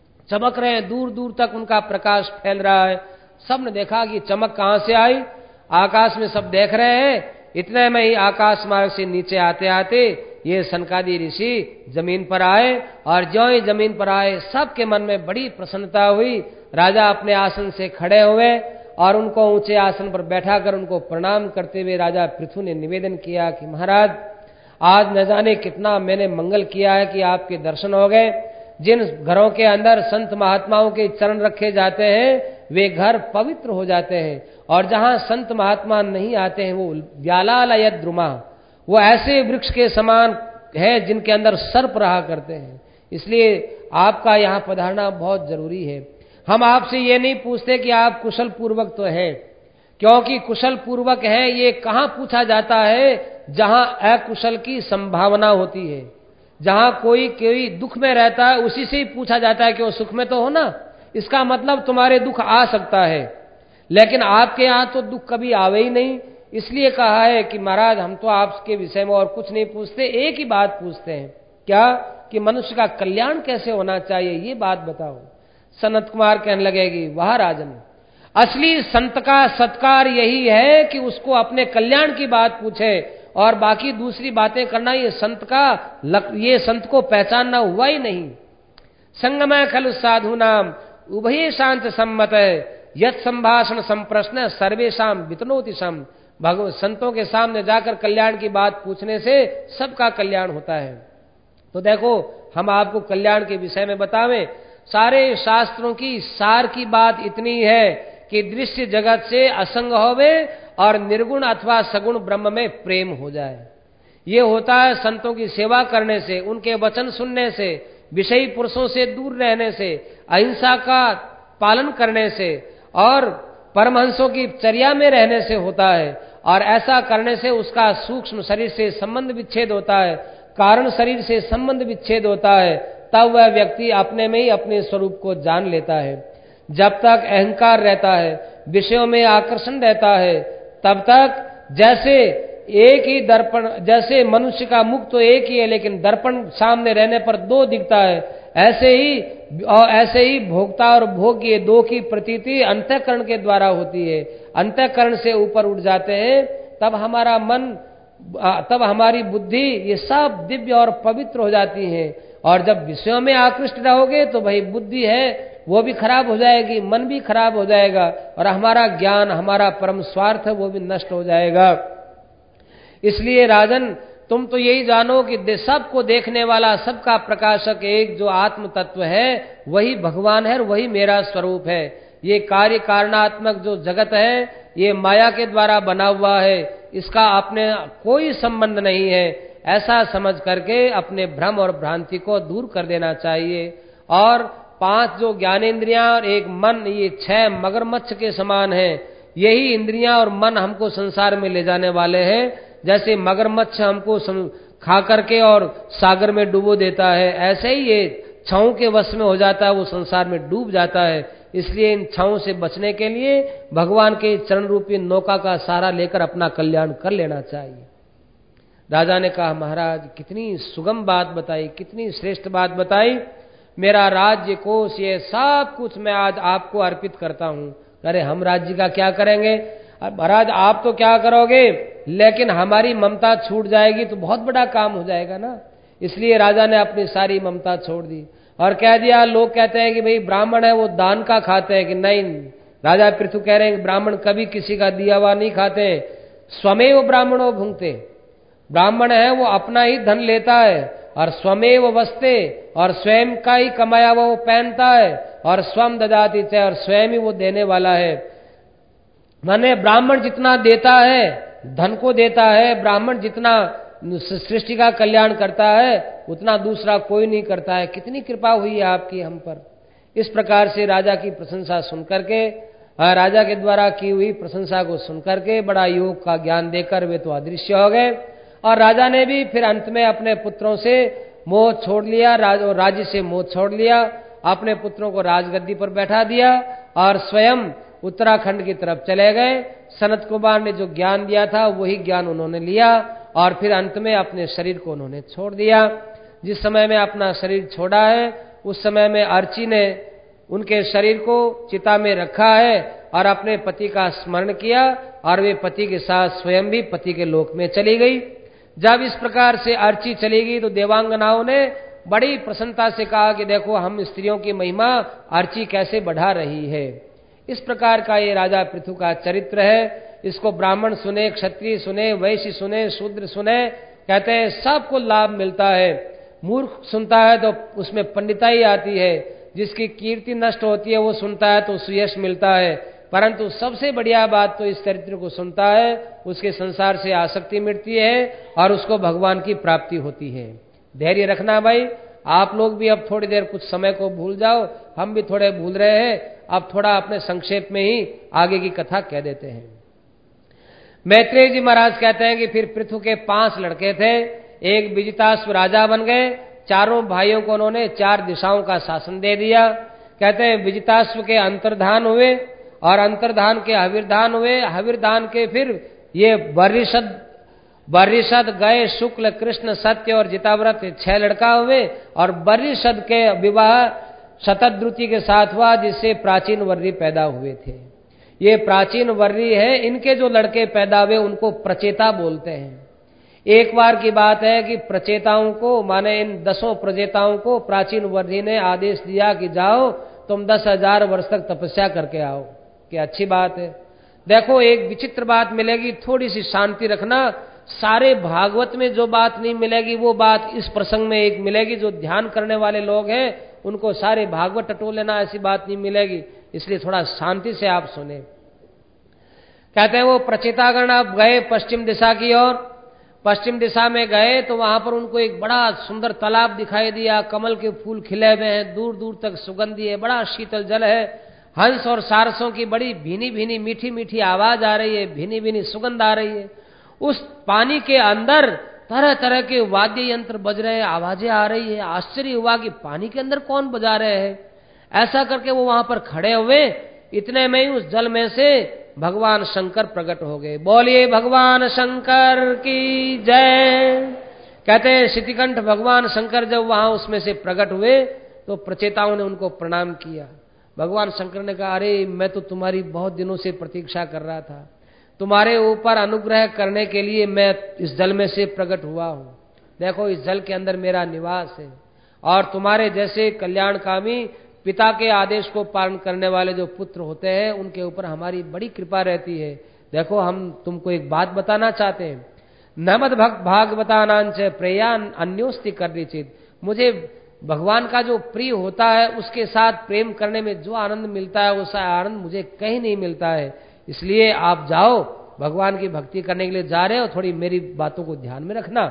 चमक रहे हैं, दूर दूर तक उनका प्रकाश फैल रहा है। सबने देखा कि चमक कहां से आई, आकाश में सब देख रहे हैं। इतने में ही आकाश मार्ग से नीचे आते आते ये सनकादि ऋषि जमीन पर आए और ज्यों ही जमीन पर आए सबके मन में बड़ी प्रसन्नता हुई। राजा अपने आसन से खड़े हुए और उनको ऊंचे आसन पर बैठाकर उनको प्रणाम करते हुए राजा पृथु ने निवेदन किया कि महाराज आज न जाने कितना मैंने मंगल किया है कि आपके दर्शन हो गए। जिन घरों के अंदर संत महात्माओं के चरण रखे जाते हैं वे घर पवित्र हो जाते हैं, और जहां संत महात्मा नहीं आते हैं वो व्यालालय द्रुमा, वो ऐसे वृक्ष के समान है जिनके अंदर सर्प रहा करते हैं। इसलिए आपका यहाँ पधारना बहुत जरूरी है। हम आपसे ये नहीं पूछते कि आप कुशल पूर्वक तो हैं, क्योंकि कुशल पूर्वक है ये कहाँ पूछा जाता है जहां अकुशल की संभावना होती है। जहां कोई कोई दुख में रहता है उसी से ही पूछा जाता है कि वो सुख में तो हो ना, इसका मतलब तुम्हारे दुख आ सकता है। लेकिन आपके यहां तो दुख कभी आवे ही नहीं। इसलिए कहा है कि महाराज हम तो आपके विषय में और कुछ नहीं पूछते, एक ही बात पूछते हैं, क्या कि मनुष्य का कल्याण कैसे होना चाहिए, ये बात बताओ। सनत कुमार कहने लगेगी वाह राजन, असली संत का सत्कार यही है कि उसको अपने कल्याण की बात पूछे और बाकी दूसरी बातें करना ये संत का ये संत को पहचानना हुआ ही नहीं। संगमय खलु साधु नाम उभय शांत सम्मत यत संभाषण संप्रश्न सर्वेशम वितनोति सम। भगवत संतों के सामने जाकर कल्याण की बात पूछने से सबका कल्याण होता है। तो देखो हम आपको कल्याण के विषय में बतावें, सारे शास्त्रों की सार की बात इतनी है कि दृश्य जगत से असंग होवे और निर्गुण अथवा सगुण ब्रह्म में प्रेम हो जाए। ये होता है संतों की सेवा करने से, उनके वचन सुनने से, विषयी पुरुषों से दूर रहने से, अहिंसा का पालन करने से और परमहंसों की चर्या में रहने से होता है। और ऐसा करने से उसका सूक्ष्म शरीर से संबंध विच्छेद होता है, कारण शरीर से संबंध विच्छेद होता है, तब वह व्यक्ति अपने में ही अपने स्वरूप को जान लेता है। जब तक अहंकार रहता है, विषयों में आकर्षण रहता है, तब तक जैसे एक ही दर्पण, जैसे मनुष्य का मुख तो एक ही है लेकिन दर्पण सामने रहने पर दो दिखता है, ऐसे ही और ऐसे ही भोक्ता और भोग्य दो की प्रतीति अंतःकरण के द्वारा होती है। अंतःकरण से ऊपर उठ जाते हैं, तब हमारा मन, तब हमारी बुद्धि ये सब दिव्य और पवित्र हो जाती है। और जब विषयों में आकृष्ट रहोगे तो भाई बुद्धि है वो भी खराब हो जाएगी, मन भी खराब हो जाएगा और हमारा ज्ञान, हमारा परम स्वार्थ है वो भी नष्ट हो जाएगा। इसलिए राजन, तुम तो यही जानो कि सबको देखने वाला, सबका प्रकाशक एक जो आत्म तत्व है वही भगवान है और वही मेरा स्वरूप है। ये कार्य कारणात्मक जो जगत है ये माया के द्वारा बना हुआ है, इसका अपने कोई संबंध नहीं है। ऐसा समझ करके अपने भ्रम और भ्रांति को दूर कर देना चाहिए। और पांच जो ज्ञानेंद्रियां और एक मन, ये छह मगरमच्छ के समान है। यही इंद्रियां और मन हमको संसार में ले जाने वाले हैं। जैसे मगरमच्छ हमको खा करके और सागर में डुबो देता है, ऐसे ही ये छाओं के वश में हो जाता है, वो संसार में डूब जाता है। इसलिए इन छाओं से बचने के लिए भगवान के चरण रूपी नौका का सहारा लेकर अपना कल्याण कर लेना चाहिए। राजा ने कहा, महाराज कितनी सुगम बात बताई, कितनी श्रेष्ठ बात बताई। मेरा राज्य कोष ये सब कुछ मैं आज आपको अर्पित करता हूं। अरे हम राज्य का क्या करेंगे? महाराज आप तो क्या करोगे, लेकिन हमारी ममता छूट जाएगी तो बहुत बड़ा काम हो जाएगा ना। इसलिए राजा ने अपनी सारी ममता छोड़ दी और कह दिया, लोग कहते हैं कि भाई ब्राह्मण है वो दान का खाते हैं, कि नहीं, राजा पृथु कह रहे हैं कि ब्राह्मण कभी किसी का दिया हुआ नहीं खाते, स्वमेव ब्राह्मणों भुंगते। ब्राह्मण है वो अपना ही धन लेता है और स्वमेव वस्ते, और स्वयं का ही कमाया हुआ वो पहनता है, और स्वम ददाति च, और स्वयं ही वो देने वाला है। माने ब्राह्मण जितना देता है, धन को देता है, ब्राह्मण जितना सृष्टि का कल्याण करता है उतना दूसरा कोई नहीं करता है। कितनी कृपा हुई है आपकी हम पर। इस प्रकार से राजा की प्रशंसा सुनकर के, राजा के द्वारा की हुई प्रशंसा को सुनकर के बड़ा योग का ज्ञान देकर वे तो अदृश्य हो गए। और राजा ने भी फिर अंत में अपने पुत्रों से मोह छोड़ लिया, राज और राज्य से मोह छोड़ लिया, अपने पुत्रों को राजगद्दी पर बैठा दिया और स्वयं उत्तराखंड की तरफ चले गए। सनत कुमार ने जो ज्ञान दिया था वही ज्ञान उन्होंने लिया और फिर अंत में अपने शरीर को उन्होंने छोड़ दिया। जिस समय में अपना शरीर छोड़ा है उस समय में अर्ची ने उनके शरीर को चिता में रखा है और अपने पति का स्मरण किया और वे पति के साथ स्वयं भी पति के लोक में चली गई। जब इस प्रकार से अर्ची चली गई तो देवांगनाओं ने बड़ी प्रसन्नता से कहा कि देखो हम स्त्रियों की महिमा अर्ची कैसे बढ़ा रही है। इस प्रकार का ये राजा पृथु का चरित्र है। इसको ब्राह्मण सुने, क्षत्रिय सुने, वैश्य सुने, शूद्र सुने, कहते हैं सबको लाभ मिलता है। मूर्ख सुनता है तो उसमें पंडिताई आती है, जिसकी कीर्ति नष्ट होती है वो सुनता है तो सुयश मिलता है, परंतु सबसे बढ़िया बात तो इस चरित्र को सुनता है उसके संसार से आसक्ति मिटती है और उसको भगवान की प्राप्ति होती है। धैर्य रखना भाई, आप लोग भी अब थोड़ी देर कुछ समय को भूल जाओ, हम भी थोड़े भूल रहे हैं। अब थोड़ा अपने संक्षेप में ही आगे की कथा कह देते हैं। मैत्रेय जी महाराज कहते हैं कि फिर पृथु के पांच लड़के थे, एक विजिताश्व राजा बन गए। चारों भाइयों को उन्होंने चार दिशाओं का शासन दे दिया। कहते हैं विजिताश्व के अंतर्धान हुए और अंतर्धान के हविर्धान हुए, हविर्धान के फिर ये बरिषद बरिषद गए, शुक्ल, कृष्ण, सत्य और जिताव्रत छह लड़का हुए और बरिषद के विवाह शतद्रुति के साथ हुआ, जिससे प्राचीन वर्री पैदा हुए थे। ये प्राचीन वर्री है, इनके जो लड़के पैदा हुए उनको प्रचेता बोलते हैं। एक बार की बात है कि प्रचेताओं को, माने इन दसों प्रचेताओं को प्राचीन वर्री ने आदेश दिया कि जाओ तुम दस हजार वर्ष तक तपस्या करके आओ। क्या अच्छी बात है। देखो एक विचित्र बात मिलेगी, थोड़ी सी शांति रखना। सारे भागवत में जो बात नहीं मिलेगी वो बात इस प्रसंग में एक मिलेगी। जो ध्यान करने वाले लोग हैं उनको सारे भागवत टटोल लेना, ऐसी बात नहीं मिलेगी। इसलिए थोड़ा शांति से आप सुने। कहते हैं वो प्रचेतागण अब गए पश्चिम दिशा की ओर। पश्चिम दिशा में गए तो वहां पर उनको एक बड़ा सुंदर तालाब दिखाई दिया, कमल के फूल खिले हुए हैं, दूर दूर तक सुगंधी है, बड़ा शीतल जल है, हंस और सारसों की बड़ी भीनी भीनी मीठी मीठी आवाज आ रही है, भीनी भीनी सुगंध आ रही है। उस पानी के अंदर तरह तरह के वाद्य यंत्र बज रहे हैं, आवाजें आ रही है। आश्चर्य हुआ कि पानी के अंदर कौन बजा रहे हैं। ऐसा करके वो वहां पर खड़े हुए, इतने में ही उस जल में से भगवान शंकर प्रकट हो गए। बोलिए भगवान शंकर की जय। कहते हैं शितिकंठ भगवान शंकर जब वहां उसमें से प्रकट हुए तो प्रचेताओं ने उनको प्रणाम किया। भगवान शंकर ने कहा, अरे मैं तो तुम्हारी बहुत दिनों से प्रतीक्षा कर रहा था, तुम्हारे ऊपर अनुग्रह करने के लिए मैं इस जल में से प्रकट हुआ हूं। देखो इस जल के अंदर मेरा निवास है, और तुम्हारे जैसे कल्याणकामी पिता के आदेश को पालन करने वाले जो पुत्र होते हैं उनके ऊपर हमारी बड़ी कृपा रहती है। देखो हम तुमको एक बात बताना चाहते हैं। नमद भक्त भागवतानांच प्रेयान अन्योस्ति कर्णिचित। मुझे भगवान का जो प्रिय होता है उसके साथ प्रेम करने में जो आनंद मिलता है उस आनंद मुझे कहीं नहीं मिलता है। इसलिए आप जाओ, भगवान की भक्ति करने के लिए जा रहे हो, थोड़ी मेरी बातों को ध्यान में रखना।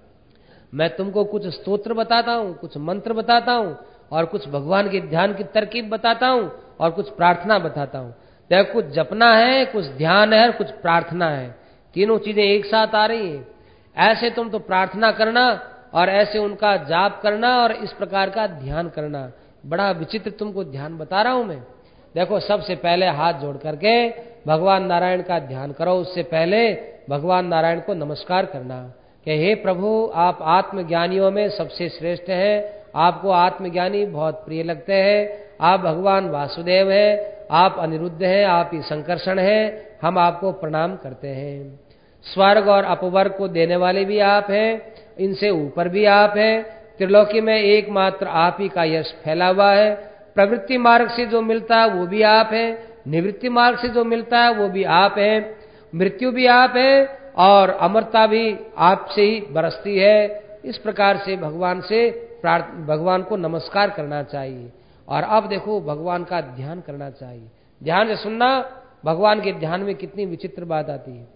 मैं तुमको कुछ स्तोत्र बताता हूं, कुछ मंत्र बताता हूं, और कुछ भगवान के ध्यान की तरकीब बताता हूं, और कुछ प्रार्थना बताता हूं। देखो कुछ जपना है, कुछ ध्यान है, और कुछ प्रार्थना है, तीनों चीजें एक साथ आ रही हैं। ऐसे तुम तो प्रार्थना करना और ऐसे उनका जाप करना और इस प्रकार का ध्यान करना। बड़ा विचित्र तुमको ध्यान बता रहा हूं मैं। देखो सबसे पहले हाथ जोड़ करके भगवान नारायण का ध्यान करो। उससे पहले भगवान नारायण को नमस्कार करना कि हे प्रभु, आप आत्मज्ञानियों में सबसे श्रेष्ठ हैं, आपको आत्मज्ञानी बहुत प्रिय लगते हैं, आप भगवान वासुदेव हैं, आप अनिरुद्ध हैं, आप ही संकर्षण हैं, हम आपको प्रणाम करते हैं। स्वर्ग और अपवर्ग को देने वाले भी आप हैं, इनसे ऊपर भी आप हैं, त्रिलोकी में एकमात्र आप ही का यश फैला हुआ है। प्रवृत्ति मार्ग से जो मिलता है वो भी आप हैं, निवृत्ति मार्ग से जो मिलता है वो भी आप हैं, मृत्यु भी आप है और अमरता भी आपसे ही बरसती है। इस प्रकार से भगवान से भगवान को नमस्कार करना चाहिए। और अब देखो भगवान का ध्यान करना चाहिए। ध्यान से सुनना, भगवान के ध्यान में कितनी विचित्र बात आती है।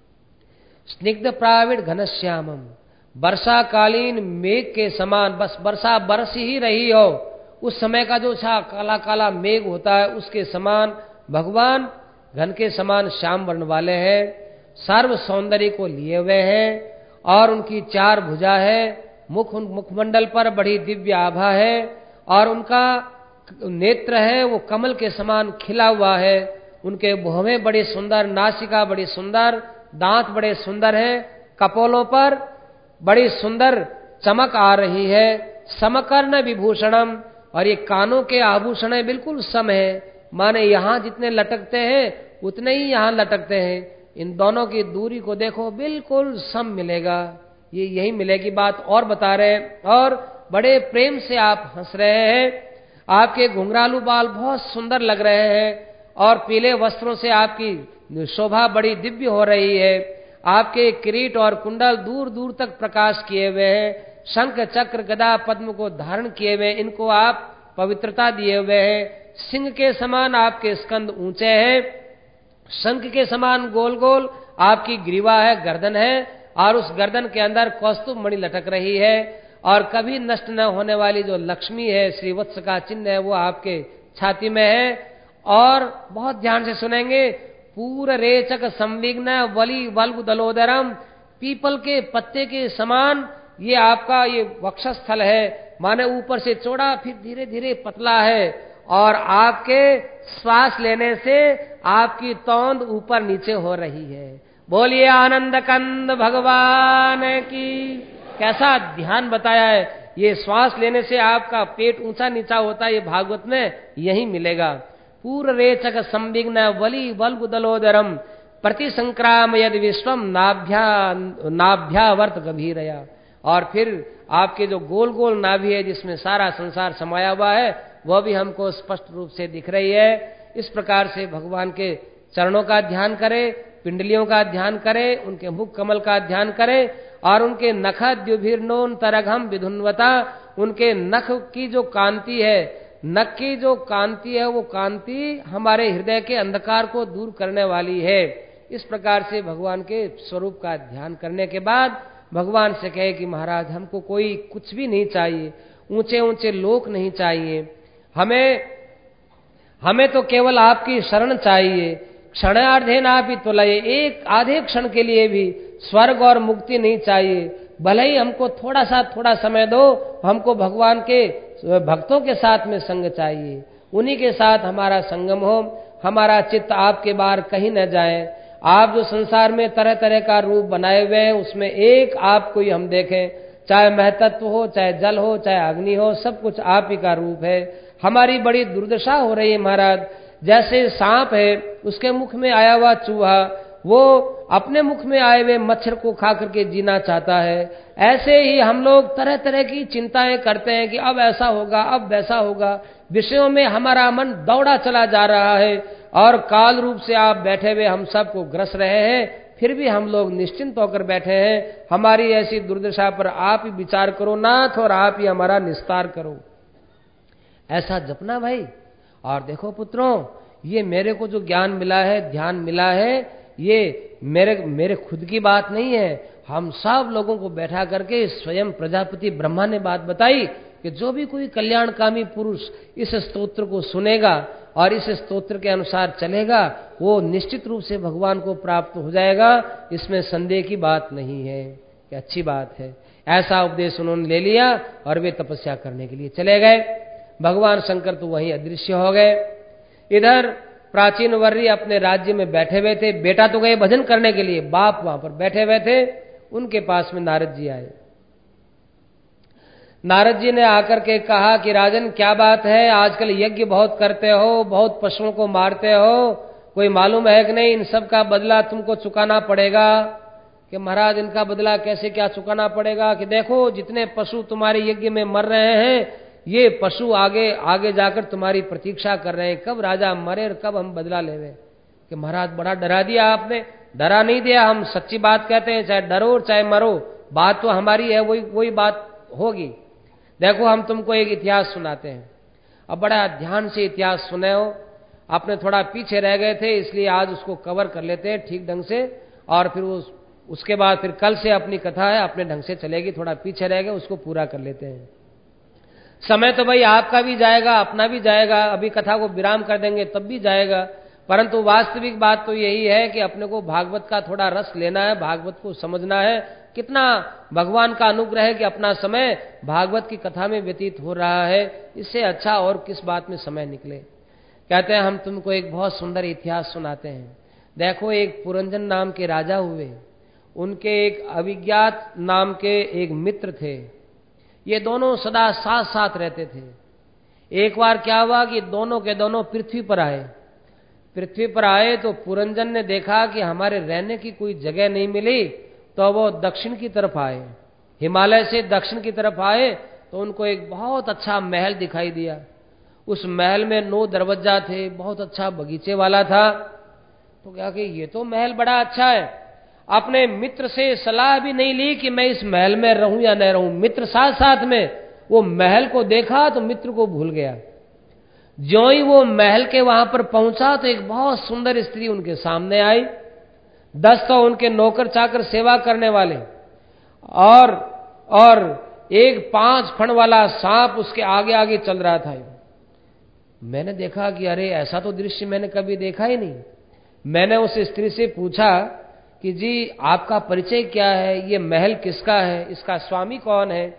स्निग्ध प्राविड घनश्यामम, वर्षाकालीन मेघ के समान, बस वर्षा बरस ही रही हो उस समय का जो छा काला काला मेघ होता है उसके समान भगवान घन के समान श्याम वर्ण वाले हैं, सर्व सौंदर्य को लिए हुए हैं, और उनकी चार भुजा है, मुख मुखमंडल पर बड़ी दिव्य आभा है, और उनका नेत्र है वो कमल के समान खिला हुआ है, उनके भौहें बड़े सुंदर, नासिका बड़ी सुंदर, दांत बड़े सुंदर हैं, कपोलों पर बड़ी सुंदर चमक आ रही है, समकर्ण विभूषणम, और ये कानों के आभूषण है बिल्कुल सम है, माने यहां जितने लटकते हैं उतने ही यहां लटकते हैं। इन दोनों की दूरी को देखो बिल्कुल सम मिलेगा, ये यही मिलेगी बात और बता रहे हैं। और बड़े प्रेम से आप हंस रहे हैं, आपके घुंघरालू बाल बहुत सुंदर लग रहे हैं, और पीले वस्त्रों से आपकी शोभा बड़ी दिव्य हो रही है, आपके किरीट और कुंडल दूर दूर तक प्रकाश किए हुए हैं, शंख चक्र गदा पद्म को धारण किए हुए, इनको आप पवित्रता दिए हुए हैं, सिंह के समान आपके स्कंद ऊंचे हैं, शंख के समान गोल गोल आपकी ग्रीवा है, गर्दन है, और उस गर्दन के अंदर कौस्तुभ मणि लटक रही है, और कभी नष्ट न होने वाली जो लक्ष्मी है, श्रीवत्स का चिन्ह है, वो आपके छाती में है। और बहुत ध्यान से सुनेंगे, पूर रेचक संविघ्न वली वल्गु दलोदरम, पीपल के पत्ते के समान ये आपका ये वक्षस्थल है, माने ऊपर से चौड़ा फिर धीरे धीरे पतला है, और आपके श्वास लेने से आपकी तौंद ऊपर नीचे हो रही है। बोलिए आनंद कंद भगवान की। कैसा ध्यान बताया है, ये श्वास लेने से आपका पेट ऊंचा नीचा होता है, ये भागवत में यही मिलेगा। पूर्व रेचक संविघ्न वली वल्गुदलोदरम प्रति संक्राम यद विश्वम नाभ्या नाभ्यावर्त गभीरया, और फिर आपके जो गोल गोल नाभि है जिसमें सारा संसार समाया हुआ है वह भी हमको स्पष्ट रूप से दिख रही है। इस प्रकार से भगवान के चरणों का ध्यान करें, पिंडलियों का ध्यान करें, उनके मुख कमल का ध्यान करें, और उनके नखद्युभिर्नोन तरघम विधुन्वता, उनके नख की जो कांति है, नख की जो कांति है वो कांति हमारे हृदय के अंधकार को दूर करने वाली है। इस प्रकार से भगवान के स्वरूप का ध्यान करने के बाद भगवान से कहे कि महाराज हमको कोई कुछ भी नहीं चाहिए, ऊंचे ऊंचे लोक नहीं चाहिए, हमें हमें तो केवल आपकी शरण चाहिए। क्षणार्धे नापि तुलये, एक आधे क्षण के लिए भी स्वर्ग और मुक्ति नहीं चाहिए, भले ही हमको थोड़ा सा थोड़ा समय दो, हमको भगवान के भक्तों के साथ में संग चाहिए, उन्हीं के साथ हमारा संगम हो, हमारा चित्त आपके बाहर कहीं न जाए। आप जो संसार में तरह तरह का रूप बनाए हुए हैं उसमें एक आपको ही हम देखें, चाहे महतत्व हो, चाहे जल हो, चाहे अग्नि हो, सब कुछ आप ही का रूप है। हमारी बड़ी दुर्दशा हो रही है महाराज। जैसे सांप है, उसके मुख में आया हुआ चूहा वो अपने मुख में आए हुए मच्छर को खा करके जीना चाहता है, ऐसे ही हम लोग तरह तरह की चिंताएं करते हैं कि अब ऐसा होगा, अब वैसा होगा, विषयों में हमारा मन दौड़ा चला जा रहा है और काल रूप से आप बैठे हुए हम सबको ग्रस रहे हैं, फिर भी हम लोग निश्चिंत होकर बैठे हैं। हमारी ऐसी दुर्दशा पर आप ही विचार करो नाथ, और आप ही हमारा निस्तार करो। ऐसा जपना भाई। और देखो पुत्रों, ये मेरे को जो ज्ञान मिला है, ध्यान मिला है, ये मेरे मेरे खुद की बात नहीं है, हम सब लोगों को बैठा करके स्वयं प्रजापति ब्रह्मा ने बात बताई कि जो भी कोई कल्याणकामी पुरुष इस स्तोत्र को सुनेगा और इस स्तोत्र के अनुसार चलेगा, वो निश्चित रूप से भगवान को प्राप्त हो जाएगा, इसमें संदेह की बात नहीं है। कि अच्छी बात है। ऐसा उपदेश उन्होंने ले लिया और वे तपस्या करने के लिए चले गए। भगवान शंकर तो वहीं अदृश्य हो गए। इधर प्राचीन वर्य अपने राज्य में बैठे हुए थे, बेटा तो गए भजन करने के लिए, बाप वहां पर बैठे हुए थे। उनके पास में नारद जी आए। नारद जी ने आकर के कहा कि राजन क्या बात है, आजकल यज्ञ बहुत करते हो, बहुत पशुओं को मारते हो, कोई मालूम है कि नहीं इन सब का बदला तुमको चुकाना पड़ेगा। कि महाराज इनका बदला कैसे क्या चुकाना पड़ेगा? कि देखो जितने पशु तुम्हारे यज्ञ में मर रहे हैं, ये पशु आगे आगे जाकर तुम्हारी प्रतीक्षा कर रहे हैं, कब राजा मरे और कब हम बदला लेवे। कि महाराज बड़ा डरा दिया आपने। डरा नहीं दिया, हम सच्ची बात कहते हैं, चाहे डरो चाहे मरो, बात तो हमारी है, वही वही बात होगी। देखो हम तुमको एक इतिहास सुनाते हैं, अब बड़ा ध्यान से इतिहास सुने हो। आपने थोड़ा पीछे रह गए थे, इसलिए आज उसको कवर कर लेते हैं ठीक ढंग से, और फिर उस, उसके बाद फिर कल से अपनी कथा है अपने ढंग से चलेगी। थोड़ा पीछे रह गए, उसको पूरा कर लेते हैं। समय तो भाई आपका भी जाएगा, अपना भी जाएगा, अभी कथा को विराम कर देंगे तब भी जाएगा, परंतु वास्तविक बात तो यही है कि अपने को भागवत का थोड़ा रस लेना है, भागवत को समझना है। कितना भगवान का अनुग्रह है कि अपना समय भागवत की कथा में व्यतीत हो रहा है, इससे अच्छा और किस बात में समय निकले। कहते हैं हम तुमको एक बहुत सुंदर इतिहास सुनाते हैं। देखो एक पुरंजन नाम के राजा हुए, उनके एक अभिज्ञात नाम के एक मित्र थे। ये दोनों सदा साथ साथ रहते थे। एक बार क्या हुआ कि दोनों के दोनों पृथ्वी पर आए। पृथ्वी पर आए तो पुरंजन ने देखा कि हमारे रहने की कोई जगह नहीं मिली, तो वो दक्षिण की तरफ आए, हिमालय से दक्षिण की तरफ आए तो उनको एक बहुत अच्छा महल दिखाई दिया। उस महल में नौ दरवाजा थे, बहुत अच्छा बगीचे वाला था। तो क्या कि ये तो महल बड़ा अच्छा है। अपने मित्र से सलाह भी नहीं ली कि मैं इस महल में रहूं या न रहूं, मित्र साथ साथ में वो महल को देखा तो मित्र को भूल गया। ज्यों ही वो महल के वहां पर पहुंचा तो एक बहुत सुंदर स्त्री उनके सामने आई। दस तो उनके नौकर चाकर सेवा करने वाले, और और एक पांच फण वाला सांप उसके आगे आगे चल रहा था। मैंने देखा कि अरे ऐसा तो दृश्य मैंने कभी देखा ही नहीं। मैंने उस स्त्री से पूछा कि जी आपका परिचय क्या है, ये महल किसका है, इसका स्वामी कौन है?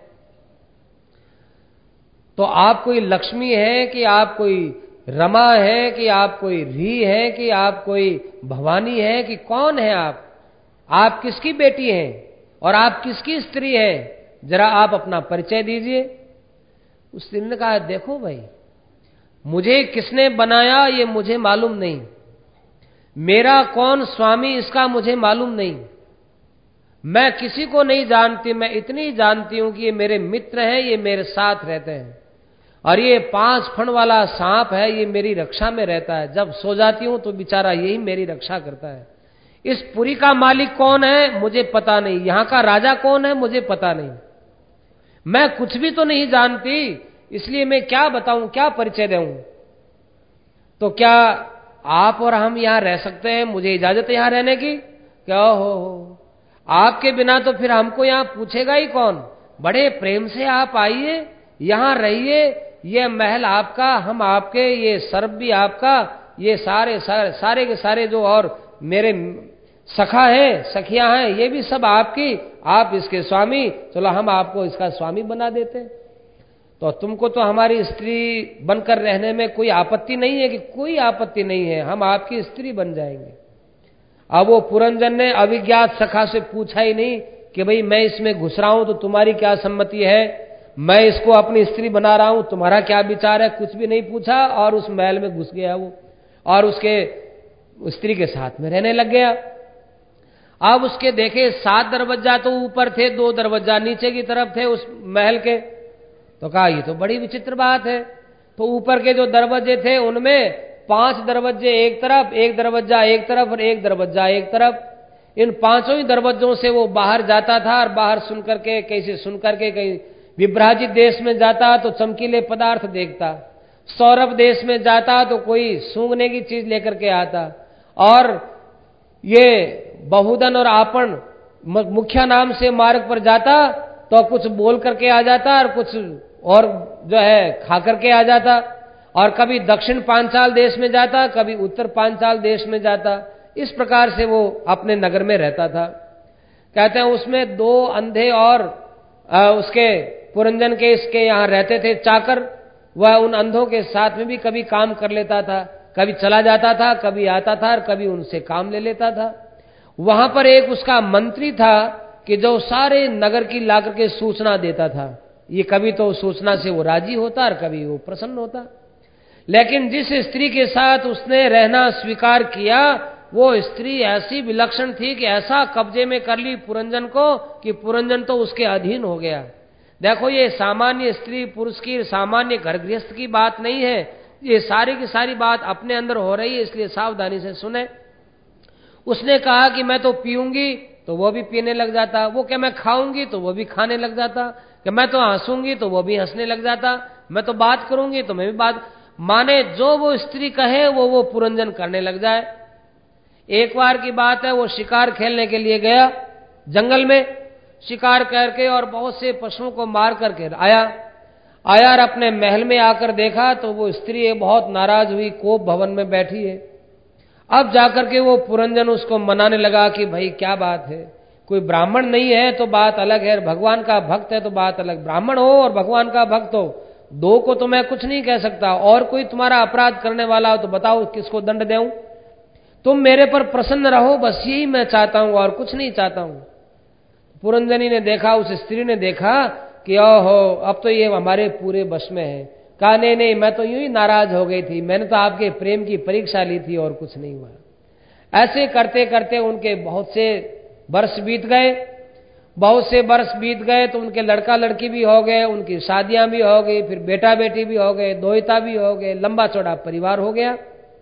तो आप कोई लक्ष्मी है कि आप कोई रमा है कि आप कोई री है कि आप कोई भवानी है कि कौन है आप? आप किसकी बेटी हैं और आप किसकी स्त्री हैं? जरा आप अपना परिचय दीजिए। उस स्त्री ने कहा देखो भाई, मुझे किसने बनाया ये मुझे मालूम नहीं, मेरा कौन स्वामी इसका मुझे मालूम नहीं, मैं किसी को नहीं जानती। मैं इतनी जानती हूं कि ये मेरे मित्र हैं, ये मेरे साथ रहते हैं, और ये पांच फण वाला सांप है, ये मेरी रक्षा में रहता है। जब सो जाती हूं तो बेचारा यही मेरी रक्षा करता है। इस पुरी का मालिक कौन है मुझे पता नहीं, यहां का राजा कौन है मुझे पता नहीं, मैं कुछ भी तो नहीं जानती, इसलिए मैं क्या बताऊं, क्या परिचय दूं? तो क्या आप और हम यहां रह सकते हैं, मुझे इजाजत है यहां रहने की? क्या हो, हो आपके बिना तो फिर हमको यहां पूछेगा ही कौन? बड़े प्रेम से आप आइए, यहां रहिए, ये महल आपका, हम आपके, ये सर्प भी आपका, ये सारे सारे सारे के सारे जो और मेरे सखा है, सखियां हैं, ये भी सब आपकी, आप इसके स्वामी, चलो हम आपको इसका स्वामी बना देते। तो तुमको तो हमारी स्त्री बनकर रहने में कोई आपत्ति नहीं है? कि कोई आपत्ति नहीं है, हम आपकी स्त्री बन जाएंगे। अब वो पुरंजन ने अविज्ञात सखा से पूछा ही नहीं कि भाई मैं इसमें घुस रहा हूं तो तुम्हारी क्या सम्मति है, मैं इसको अपनी स्त्री बना रहा हूं, तुम्हारा क्या विचार है, कुछ भी नहीं पूछा, और उस महल में घुस गया वो, और उसके स्त्री के साथ में रहने लग गया। अब उसके देखे सात दरवाजा तो ऊपर थे, दो दरवाजा नीचे की तरफ थे उस महल के। तो कहा ये तो बड़ी विचित्र बात है। तो ऊपर के जो दरवाजे थे उनमें पांच दरवाजे एक तरफ, एक दरवाजा एक तरफ और एक दरवाजा एक तरफ। इन पांचों ही दरवाजों से वो बाहर जाता था, और बाहर सुन करके कैसे सुन करके कहीं विभ्राजित देश में जाता तो चमकीले पदार्थ देखता, सौरभ देश में जाता तो कोई सूंघने की चीज लेकर के आता, और ये बहुधन और आपन मुखिया नाम से मार्ग पर जाता तो कुछ बोल करके आ जाता और कुछ और जो है खा करके आ जाता, और कभी दक्षिण पांचाल देश में जाता, कभी उत्तर पांचाल देश में जाता। इस प्रकार से वो अपने नगर में रहता था। कहते हैं उसमें दो अंधे और उसके पुरंजन के इसके यहां रहते थे चाकर। वह उन अंधों के साथ में भी कभी काम कर लेता था, कभी चला जाता था, कभी आता था, और कभी उनसे काम ले लेता था। वहां पर एक उसका मंत्री था कि जो सारे नगर की लाकर के सूचना देता था। ये कभी तो सूचना से वो राजी होता और कभी वो प्रसन्न होता। लेकिन जिस स्त्री के साथ उसने रहना स्वीकार किया, वो स्त्री ऐसी विलक्षण थी कि ऐसा कब्जे में कर ली पुरंजन को कि पुरंजन तो उसके अधीन हो गया। देखो ये सामान्य स्त्री पुरुष की, सामान्य घर गृहस्थ की बात नहीं है, ये सारी की सारी बात अपने अंदर हो रही है, इसलिए सावधानी से सुने। उसने कहा कि मैं तो पीऊंगी तो वो भी पीने लग जाता, वो क्या मैं खाऊंगी तो वो भी खाने लग जाता, कि मैं तो हंसूंगी तो वो भी हंसने लग जाता, मैं तो बात करूंगी तो मैं भी बात, माने जो वो स्त्री कहे वो वो पुरंजन करने लग जाए। एक बार की बात है, वो शिकार खेलने के लिए गया जंगल में, शिकार करके और बहुत से पशुओं को मार करके आया आया और अपने महल में आकर देखा तो वो स्त्री बहुत नाराज हुई, कोप भवन में बैठी है। अब जाकर के वो पुरंजन उसको मनाने लगा कि भाई क्या बात है, कोई ब्राह्मण नहीं है तो बात अलग है, भगवान का भक्त है तो बात अलग, ब्राह्मण हो और भगवान का भक्त हो, दो को तो मैं कुछ नहीं कह सकता, और कोई तुम्हारा अपराध करने वाला हो तो बताओ किसको दंड देऊं, तुम मेरे पर प्रसन्न रहो, बस यही मैं चाहता हूं और कुछ नहीं चाहता हूं। पुरंजनी ने देखा, उस स्त्री ने देखा कि ओहो अब तो ये हमारे पूरे बस में है। कहा नहीं नहीं, मैं तो यूं ही नाराज हो गई थी, मैंने तो आपके प्रेम की परीक्षा ली थी और कुछ नहीं हुआ। ऐसे करते करते उनके बहुत से वर्ष बीत गए, बहुत से वर्ष बीत गए तो उनके लड़का लड़की भी हो गए, उनकी शादियां भी हो गई, फिर बेटा बेटी भी हो गए, दोहिता भी हो गए, लंबा चौड़ा परिवार हो गया।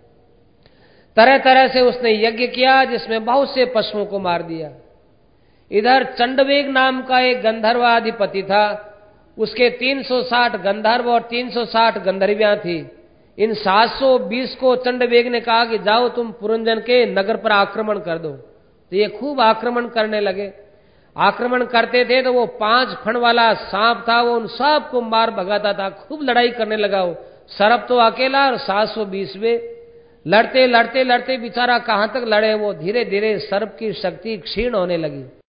तरह तरह से उसने यज्ञ किया जिसमें बहुत से पशुओं को मार दिया। इधर चंडवेग नाम का एक गंधर्वाधिपति था, उसके तीन सौ साठ गंधर्व और तीन सौ साठ गंधर्वियां थी। इन सात सौ बीस को चंडवेग ने कहा कि जाओ तुम पुरंजन के नगर पर आक्रमण कर दो। तो ये खूब आक्रमण करने लगे। आक्रमण करते थे तो वो पांच फण वाला सांप था, वो उन सब को मार भगाता था, खूब लड़ाई करने लगा। वो सरप तो अकेला और सात सौ बीस वे लड़ते लड़ते लड़ते बेचारा कहां तक लड़े, वो धीरे धीरे सर्प की शक्ति क्षीण होने लगी।